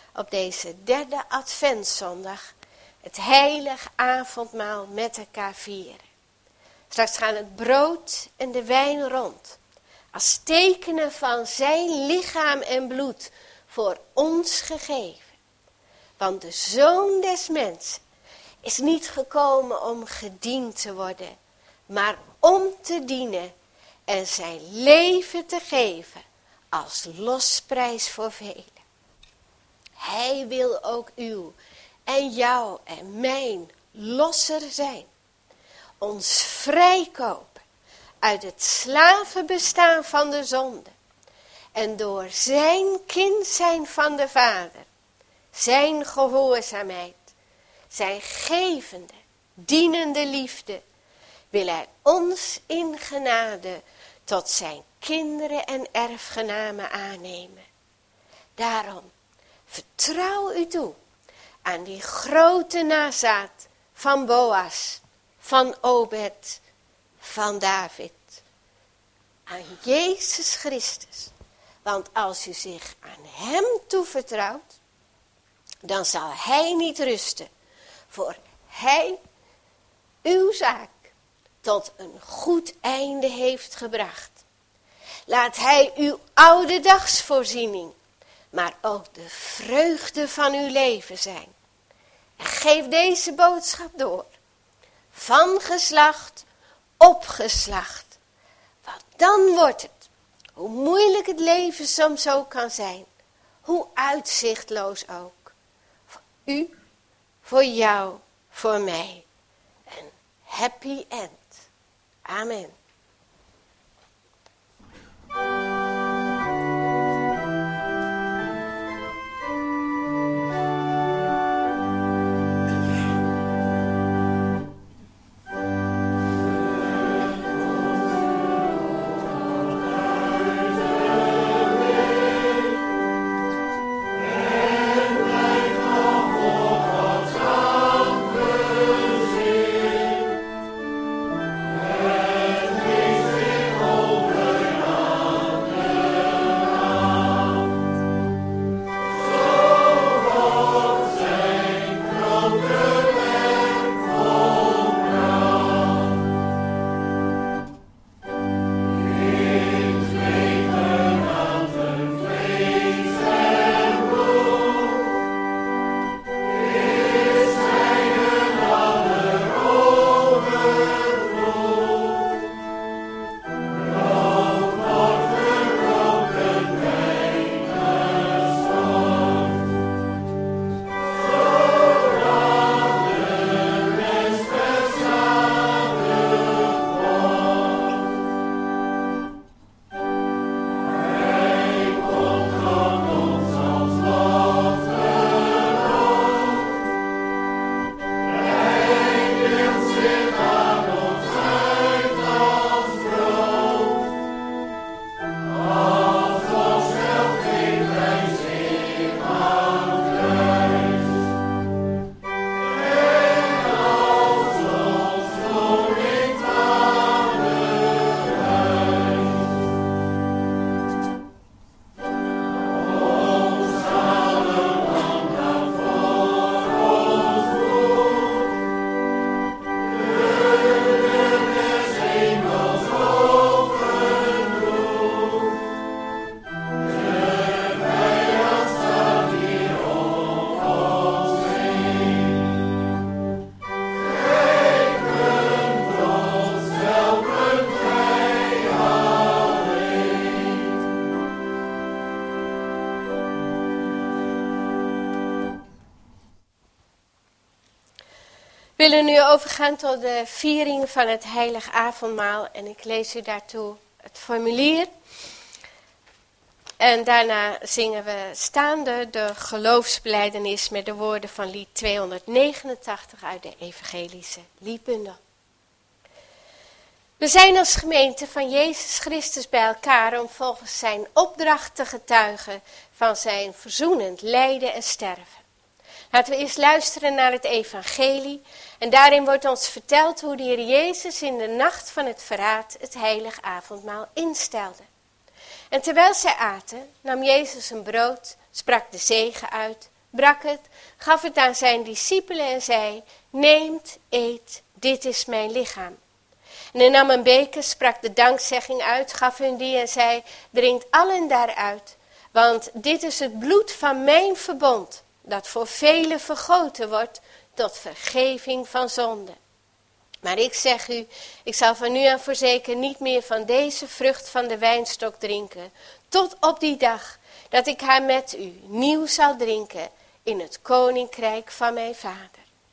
op deze derde adventszondag het heilig avondmaal met elkaar vieren. Straks gaan het brood en de wijn rond, als tekenen van zijn lichaam en bloed voor ons gegeven. Want de Zoon des Mensen is niet gekomen om gediend te worden, maar om te dienen en zijn leven te geven als losprijs voor velen. Hij wil ook uw en jou en mijn losser zijn. Ons vrijkopen uit het slavenbestaan van de zonde. En door zijn kind zijn van de Vader, zijn gehoorzaamheid, zijn gevende, dienende liefde, wil hij ons in genade tot zijn kinderen en erfgenamen aannemen. Daarom vertrouw u toe aan die grote nazaat van Boas, van Obed, van David. Aan Jezus Christus. Want als u zich aan hem toevertrouwt, dan zal hij niet rusten, voor hij uw zaak tot een goed einde heeft gebracht. Laat hij uw oude dagsvoorziening, maar ook de vreugde van uw leven zijn. En geef deze boodschap door, van geslacht op geslacht. Want dan wordt het, hoe moeilijk het leven soms ook kan zijn, hoe uitzichtloos ook, voor u, voor jou, voor mij, een happy end. Amen. We willen nu overgaan tot de viering van het heilig avondmaal. En ik lees u daartoe het formulier. En daarna zingen we staande de geloofsbelijdenis met de woorden van lied tweehonderdnegenentachtig uit de evangelische liedbundel. We zijn als gemeente van Jezus Christus bij elkaar om volgens zijn opdracht te getuigen van zijn verzoenend lijden en sterven. Laten we eerst luisteren naar het evangelie en daarin wordt ons verteld hoe de Heer Jezus in de nacht van het verraad het heilig avondmaal instelde. En terwijl zij aten, nam Jezus een brood, sprak de zegen uit, brak het, gaf het aan zijn discipelen en zei, neemt, eet, dit is mijn lichaam. En hij nam een beker, sprak de dankzegging uit, gaf hun die en zei, drinkt allen daaruit, want dit is het bloed van mijn verbond, dat voor velen vergoten wordt tot vergeving van zonde. Maar ik zeg u, ik zal van nu aan voorzeker niet meer van deze vrucht van de wijnstok drinken, tot op die dag dat ik haar met u nieuw zal drinken in het koninkrijk van mijn Vader.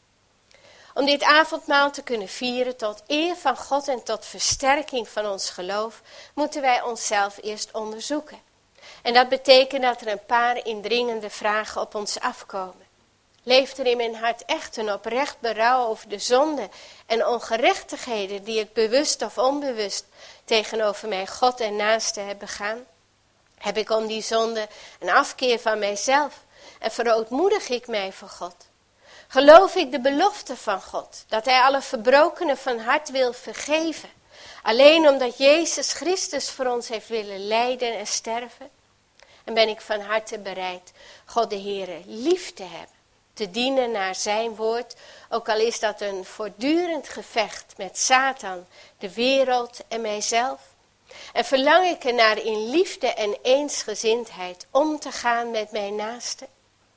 Om dit avondmaal te kunnen vieren tot eer van God en tot versterking van ons geloof, moeten wij onszelf eerst onderzoeken. En dat betekent dat er een paar indringende vragen op ons afkomen. Leeft er in mijn hart echt een oprecht berouw over de zonde en ongerechtigheden die ik bewust of onbewust tegenover mijn God en naaste heb begaan? Heb ik om die zonde een afkeer van mijzelf en verootmoedig ik mij voor God? Geloof ik de belofte van God, dat hij alle verbrokenen van hart wil vergeven, alleen omdat Jezus Christus voor ons heeft willen lijden en sterven? En ben ik van harte bereid God de Heere lief te hebben, te dienen naar zijn woord, ook al is dat een voortdurend gevecht met Satan, de wereld en mijzelf? En verlang ik ernaar in liefde en eensgezindheid om te gaan met mijn naaste?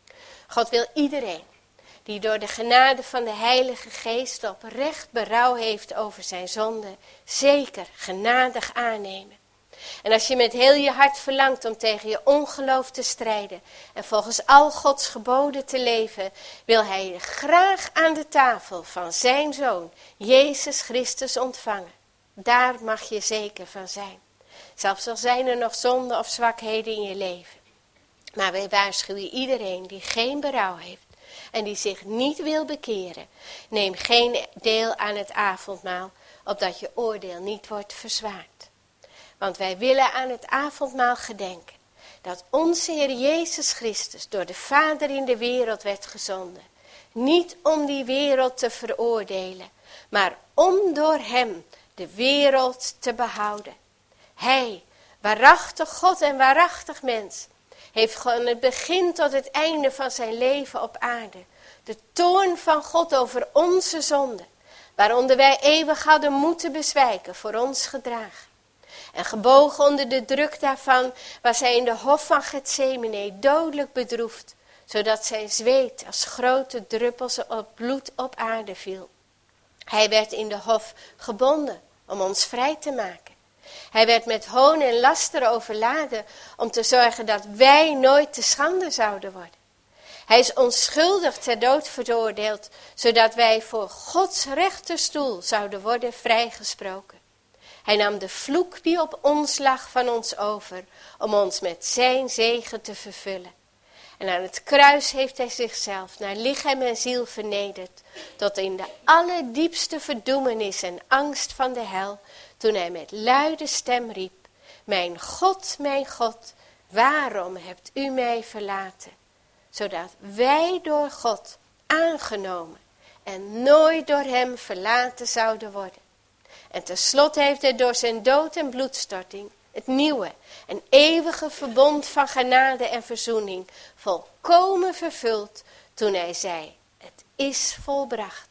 God wil iedereen die door de genade van de Heilige Geest oprecht berouw heeft over zijn zonde, zeker genadig aannemen. En als je met heel je hart verlangt om tegen je ongeloof te strijden en volgens al Gods geboden te leven, wil hij je graag aan de tafel van zijn Zoon, Jezus Christus, ontvangen. Daar mag je zeker van zijn. Zelfs al zijn er nog zonden of zwakheden in je leven. Maar wij waarschuwen iedereen die geen berouw heeft en die zich niet wil bekeren, neem geen deel aan het avondmaal, opdat je oordeel niet wordt verzwaard. Want wij willen aan het avondmaal gedenken dat onze Heer Jezus Christus door de Vader in de wereld werd gezonden. Niet om die wereld te veroordelen, maar om door hem de wereld te behouden. Hij, waarachtig God en waarachtig mens, heeft van het begin tot het einde van zijn leven op aarde de toorn van God over onze zonde, waaronder wij eeuwig hadden moeten bezwijken, voor ons gedragen. En gebogen onder de druk daarvan was hij in de hof van Getsemane dodelijk bedroefd, zodat zijn zweet als grote druppels op bloed op aarde viel. Hij werd in de hof gebonden om ons vrij te maken. Hij werd met hoon en laster overladen om te zorgen dat wij nooit te schande zouden worden. Hij is onschuldig ter dood veroordeeld, zodat wij voor Gods rechterstoel zouden worden vrijgesproken. Hij nam de vloek die op ons lag van ons over, om ons met zijn zegen te vervullen. En aan het kruis heeft hij zichzelf naar lichaam en ziel vernederd, tot in de allerdiepste verdoemenis en angst van de hel, toen hij met luide stem riep, mijn God, mijn God, waarom hebt u mij verlaten? Zodat wij door God aangenomen en nooit door hem verlaten zouden worden. En tenslotte heeft hij door zijn dood en bloedstorting het nieuwe en eeuwige verbond van genade en verzoening volkomen vervuld toen hij zei, het is volbracht.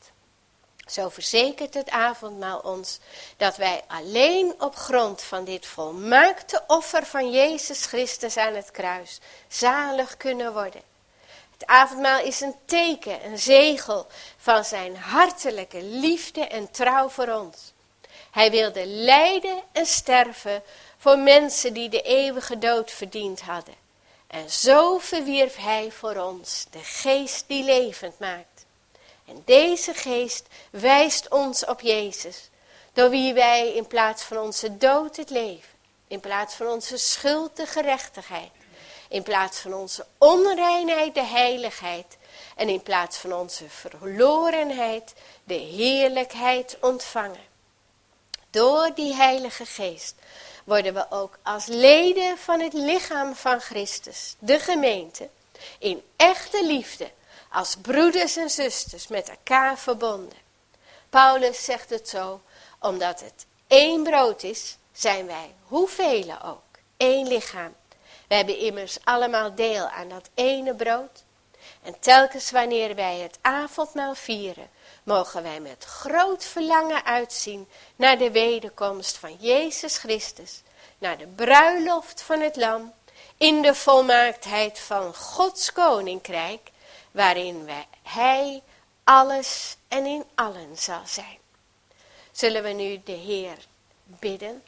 Zo verzekert het avondmaal ons dat wij alleen op grond van dit volmaakte offer van Jezus Christus aan het kruis zalig kunnen worden. Het avondmaal is een teken, een zegel van zijn hartelijke liefde en trouw voor ons. Hij wilde lijden en sterven voor mensen die de eeuwige dood verdiend hadden. En zo verwierf hij voor ons de geest die levend maakt. En deze geest wijst ons op Jezus, door wie wij in plaats van onze dood het leven, in plaats van onze schuld de gerechtigheid, in plaats van onze onreinheid de heiligheid en in plaats van onze verlorenheid de heerlijkheid ontvangen. Door die Heilige Geest worden we ook als leden van het lichaam van Christus, de gemeente, in echte liefde, als broeders en zusters met elkaar verbonden. Paulus zegt het zo, omdat het één brood is, zijn wij, hoeveel ook, één lichaam. We hebben immers allemaal deel aan dat ene brood. En telkens wanneer wij het avondmaal vieren, mogen wij met groot verlangen uitzien naar de wederkomst van Jezus Christus, naar de bruiloft van het Lam, in de volmaaktheid van Gods koninkrijk, waarin wij, Hij alles en in allen zal zijn. Zullen we nu de Heer bidden?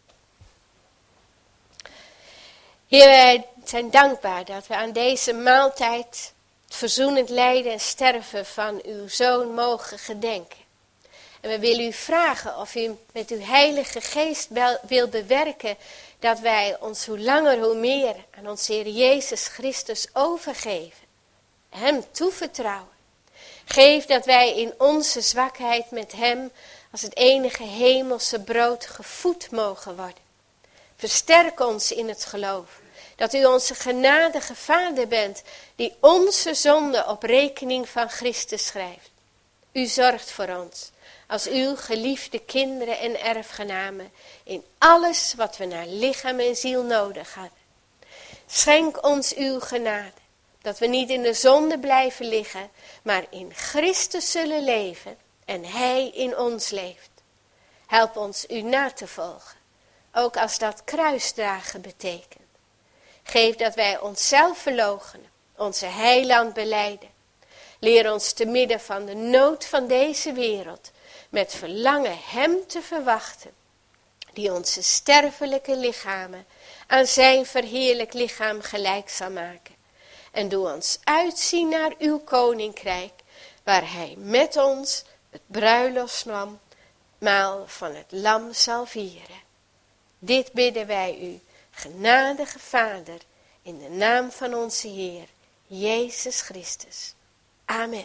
Heer, wij zijn dankbaar dat we aan deze maaltijd het verzoenend lijden en sterven van uw Zoon mogen gedenken. En we willen u vragen of u met uw Heilige Geest wil bewerken dat wij ons hoe langer hoe meer aan onze Heer Jezus Christus overgeven. Hem toevertrouwen. Geef dat wij in onze zwakheid met hem als het enige hemelse brood gevoed mogen worden. Versterk ons in het geloof. Dat u onze genadige Vader bent, die onze zonde op rekening van Christus schrijft. U zorgt voor ons, als uw geliefde kinderen en erfgenamen, in alles wat we naar lichaam en ziel nodig hadden. Schenk ons uw genade, dat we niet in de zonde blijven liggen, maar in Christus zullen leven en Hij in ons leeft. Help ons u na te volgen, ook als dat kruisdragen betekent. Geef dat wij onszelf verloochenen, onze heiland belijden. Leer ons te midden van de nood van deze wereld met verlangen hem te verwachten, die onze sterfelijke lichamen aan zijn verheerlijk lichaam gelijk zal maken. En doe ons uitzien naar uw koninkrijk, waar hij met ons het bruiloftsmaal van het lam zal vieren. Dit bidden wij u, genadige Vader, in de naam van onze Heer, Jezus Christus. Amen.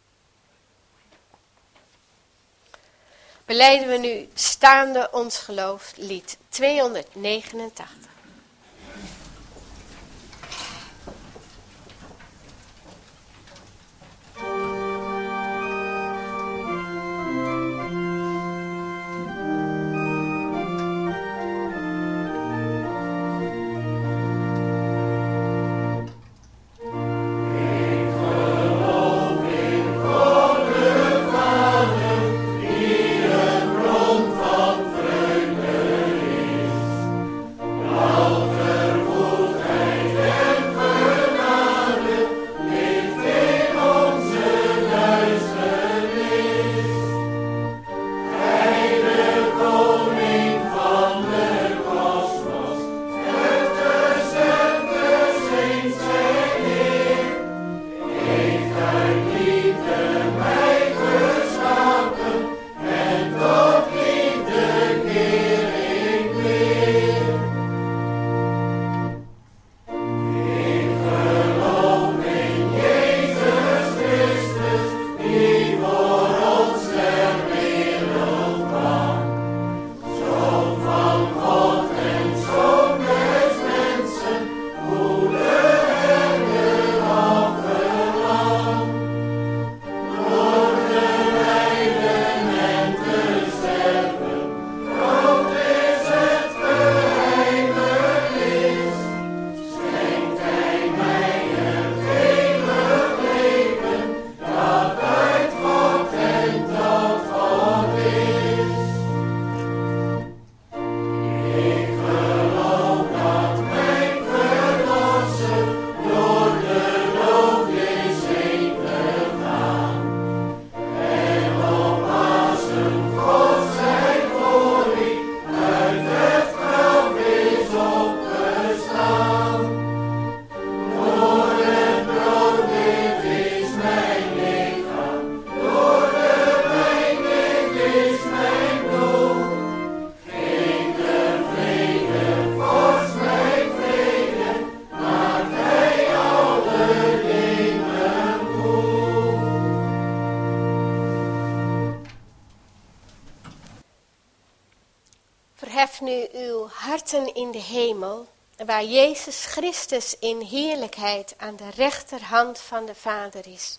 Belijden we nu staande ons geloof, lied tweehonderdnegenentachtig. Verhef nu uw harten in de hemel, waar Jezus Christus in heerlijkheid aan de rechterhand van de Vader is.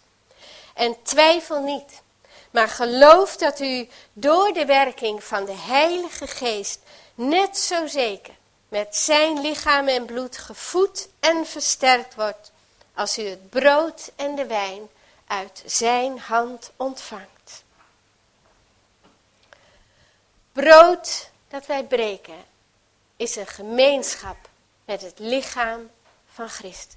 En twijfel niet, maar geloof dat u door de werking van de Heilige Geest net zo zeker met zijn lichaam en bloed gevoed en versterkt wordt, als u het brood en de wijn uit zijn hand ontvangt. Brood dat wij breken is een gemeenschap met het lichaam van Christus.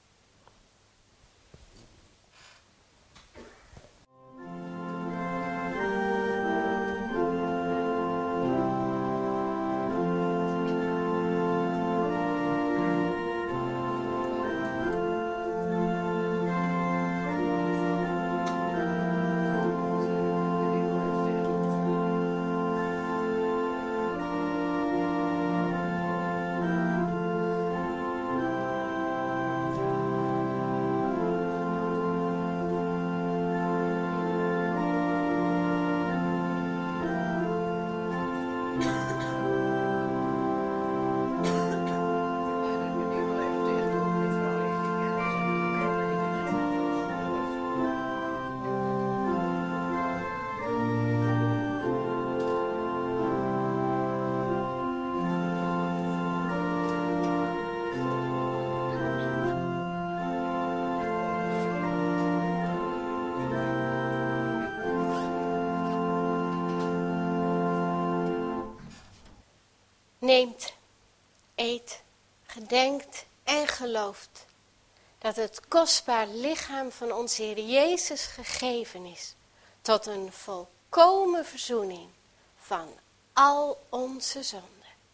Neemt, eet, gedenkt en gelooft dat het kostbaar lichaam van onze Heer Jezus gegeven is tot een volkomen verzoening van al onze zonden.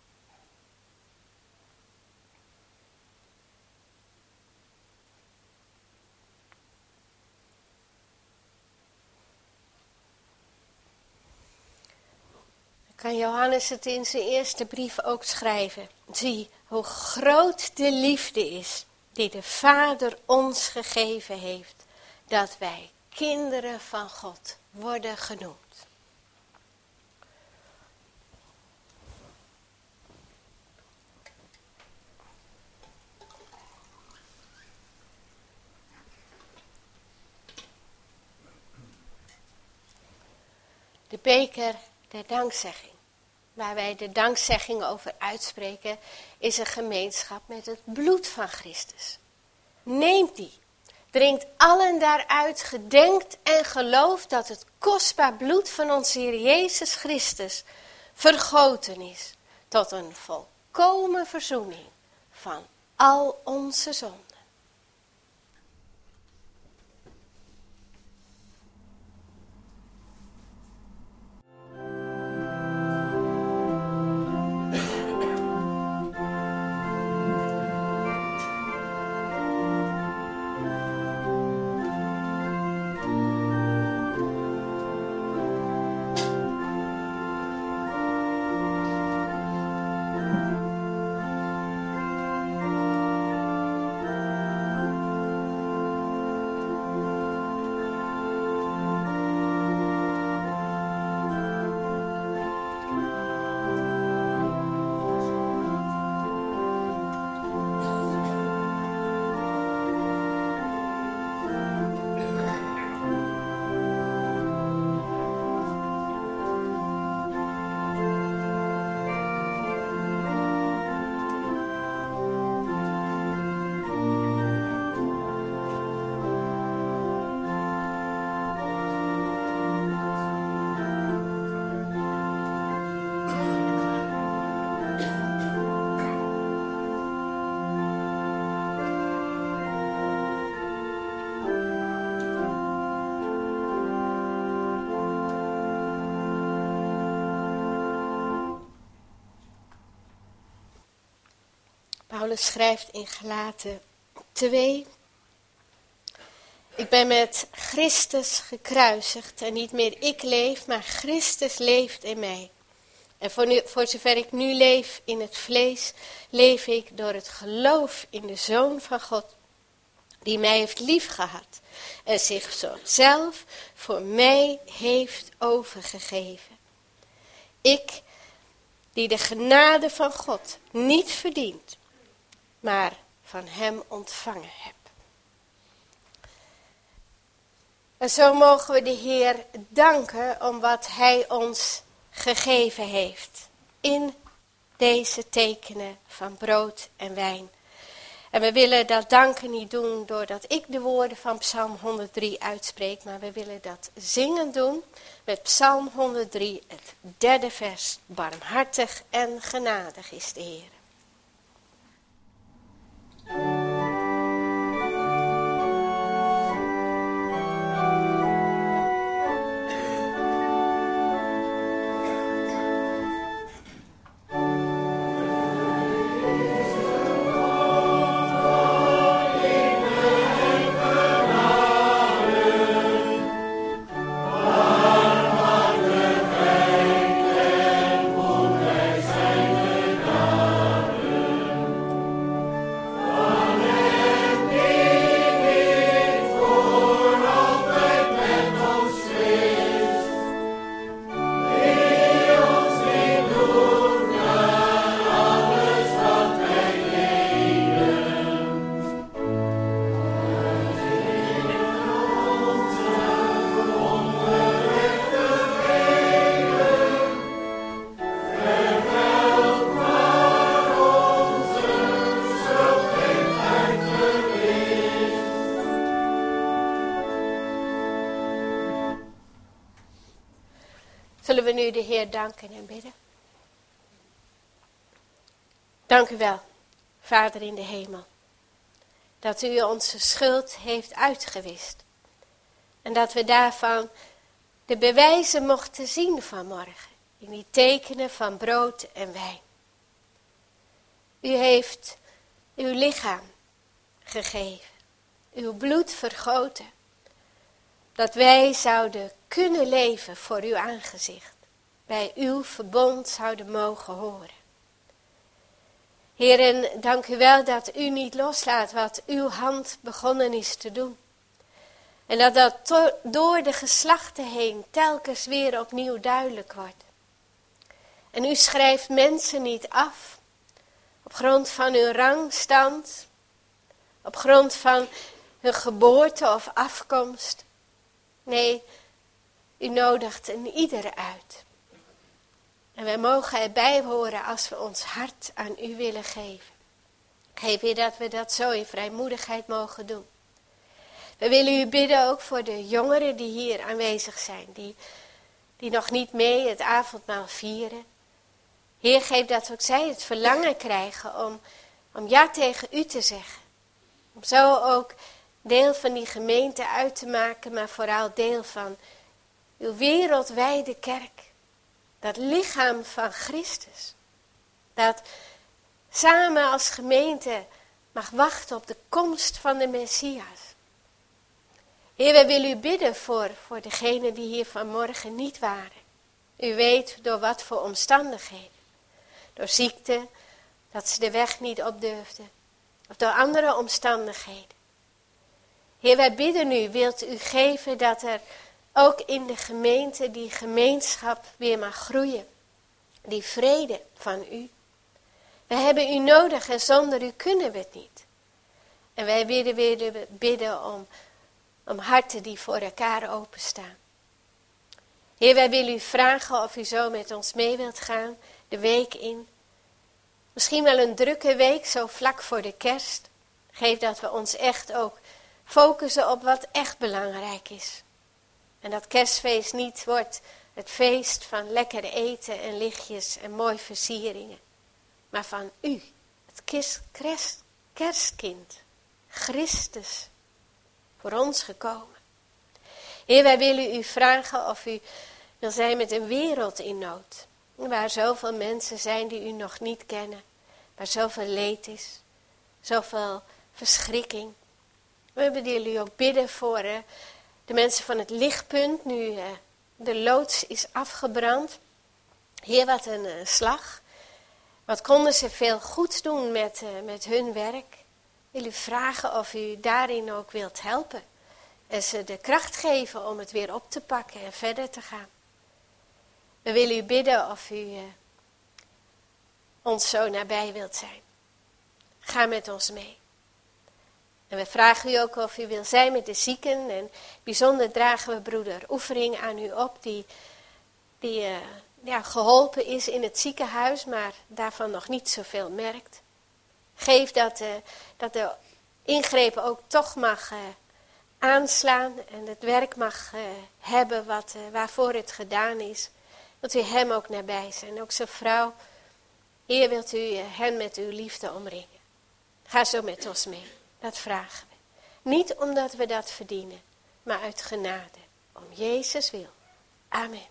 Kan Johannes het in zijn eerste brief ook schrijven. Zie hoe groot de liefde is die de Vader ons gegeven heeft, dat wij kinderen van God worden genoemd. De beker der dankzegging, waar wij de dankzegging over uitspreken, is een gemeenschap met het bloed van Christus. Neemt die, drinkt allen daaruit, gedenkt en gelooft dat het kostbaar bloed van onze Heer Jezus Christus vergoten is tot een volkomen verzoening van al onze zonden. Paulus schrijft in Galaten twee. Ik ben met Christus gekruisigd en niet meer ik leef, maar Christus leeft in mij. En voor, nu, voor zover ik nu leef in het vlees, leef ik door het geloof in de Zoon van God, die mij heeft liefgehad en zich zo zelf voor mij heeft overgegeven. Ik, die de genade van God niet verdient, maar van hem ontvangen heb. En zo mogen we de Heer danken om wat hij ons gegeven heeft in deze tekenen van brood en wijn. En we willen dat danken niet doen doordat ik de woorden van Psalm honderddrie uitspreek, maar we willen dat zingen doen met Psalm honderddrie, het derde vers. Barmhartig en genadig is de Heer. Zullen we nu de Heer danken en bidden? Dank u wel, Vader in de hemel, dat u onze schuld heeft uitgewist. En dat we daarvan de bewijzen mochten zien vanmorgen, in die tekenen van brood en wijn. U heeft uw lichaam gegeven, uw bloed vergoten, dat wij zouden kunnen leven voor uw aangezicht, bij uw verbond zouden mogen horen. Heeren, dank u wel dat u niet loslaat wat uw hand begonnen is te doen. En dat dat to- door de geslachten heen telkens weer opnieuw duidelijk wordt. En u schrijft mensen niet af op grond van hun rangstand, op grond van hun geboorte of afkomst. Nee, u nodigt een ieder uit. En wij mogen erbij horen als we ons hart aan u willen geven. Geef u dat we dat zo in vrijmoedigheid mogen doen. We willen u bidden ook voor de jongeren die hier aanwezig zijn. Die, die nog niet mee het avondmaal vieren. Heer, geef dat ook zij het verlangen krijgen om, om ja tegen u te zeggen. Om zo ook deel van die gemeente uit te maken, maar vooral deel van uw wereldwijde kerk. Dat lichaam van Christus. Dat samen als gemeente mag wachten op de komst van de Messias. Heer, wij willen u bidden voor, voor degenen die hier vanmorgen niet waren. U weet door wat voor omstandigheden. Door ziekte, dat ze de weg niet op durfden. Of door andere omstandigheden. Heer, wij bidden u, wilt u geven dat er ook in de gemeente die gemeenschap weer mag groeien. Die vrede van u. We hebben u nodig en zonder u kunnen we het niet. En wij willen weer bidden om, om harten die voor elkaar openstaan. Heer, wij willen u vragen of u zo met ons mee wilt gaan, de week in. Misschien wel een drukke week, zo vlak voor de kerst. Geef dat we ons echt ook focussen op wat echt belangrijk is. En dat kerstfeest niet wordt het feest van lekker eten en lichtjes en mooie versieringen. Maar van u, het kis, kerst, kerstkind, Christus, voor ons gekomen. Heer, wij willen u vragen of u wil zijn met een wereld in nood. Waar zoveel mensen zijn die u nog niet kennen. Waar zoveel leed is, zoveel verschrikking. We willen u ook bidden voor uh, de mensen van het lichtpunt, nu uh, de loods is afgebrand. Heer, wat een uh, slag. Wat konden ze veel goeds doen met, uh, met hun werk. Wil u vragen of u daarin ook wilt helpen. En ze de kracht geven om het weer op te pakken en verder te gaan. We willen u bidden of u uh, ons zo nabij wilt zijn. Ga met ons mee. En we vragen u ook of u wil zijn met de zieken. En bijzonder dragen we broeder Oefering aan u op. Die, die uh, ja, geholpen is in het ziekenhuis. Maar daarvan nog niet zoveel merkt. Geef dat, uh, dat de ingrepen ook toch mag uh, aanslaan en het werk mag uh, hebben wat, uh, waarvoor het gedaan is. Wilt u hem ook nabij zijn, ook zijn vrouw. Heer, wilt u uh, hen met uw liefde omringen. Ga zo met ons mee, dat vragen we. Niet omdat we dat verdienen, maar uit genade. Om Jezus wil. Amen.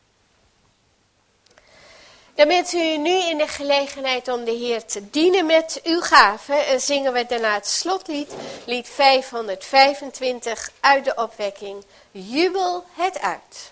Dan bent u nu in de gelegenheid om de Heer te dienen met uw gaven. En zingen we daarna het slotlied, lied vijfhonderdvijfentwintig uit de opwekking. Jubel het uit.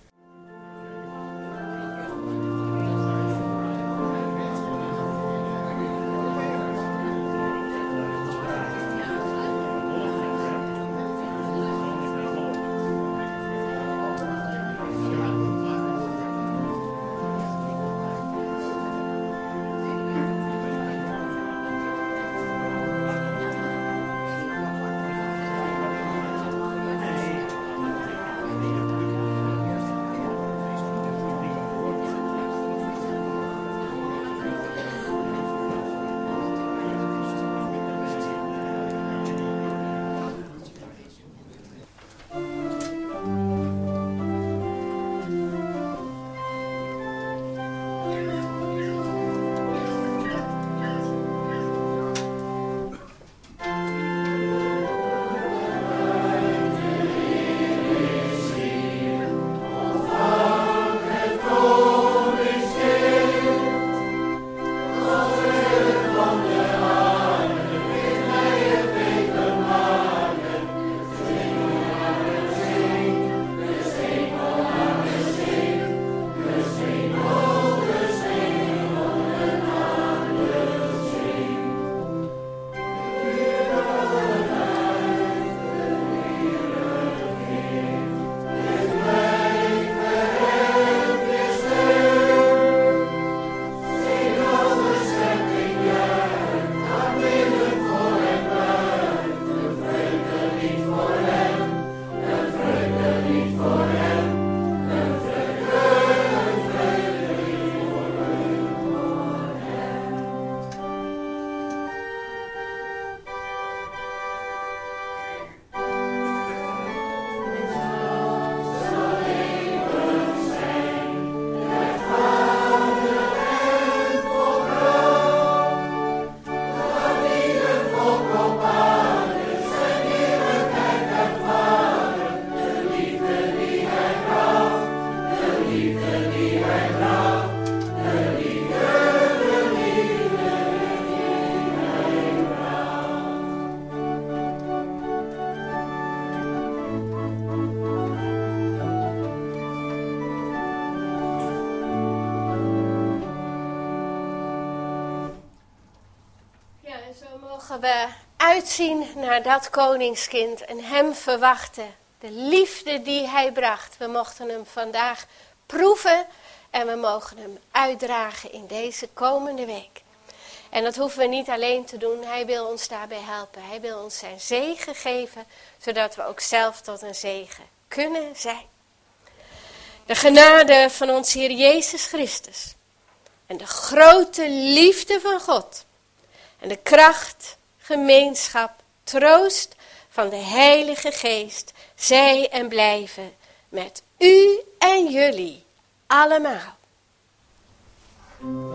Mogen we uitzien naar dat koningskind en hem verwachten. De liefde die hij bracht. We mochten hem vandaag proeven en we mogen hem uitdragen in deze komende week. En dat hoeven we niet alleen te doen. Hij wil ons daarbij helpen. Hij wil ons zijn zegen geven, zodat we ook zelf tot een zegen kunnen zijn. De genade van ons Heer Jezus Christus. En de grote liefde van God. En de kracht, gemeenschap, troost van de Heilige Geest. Zij en blijven met u en jullie allemaal.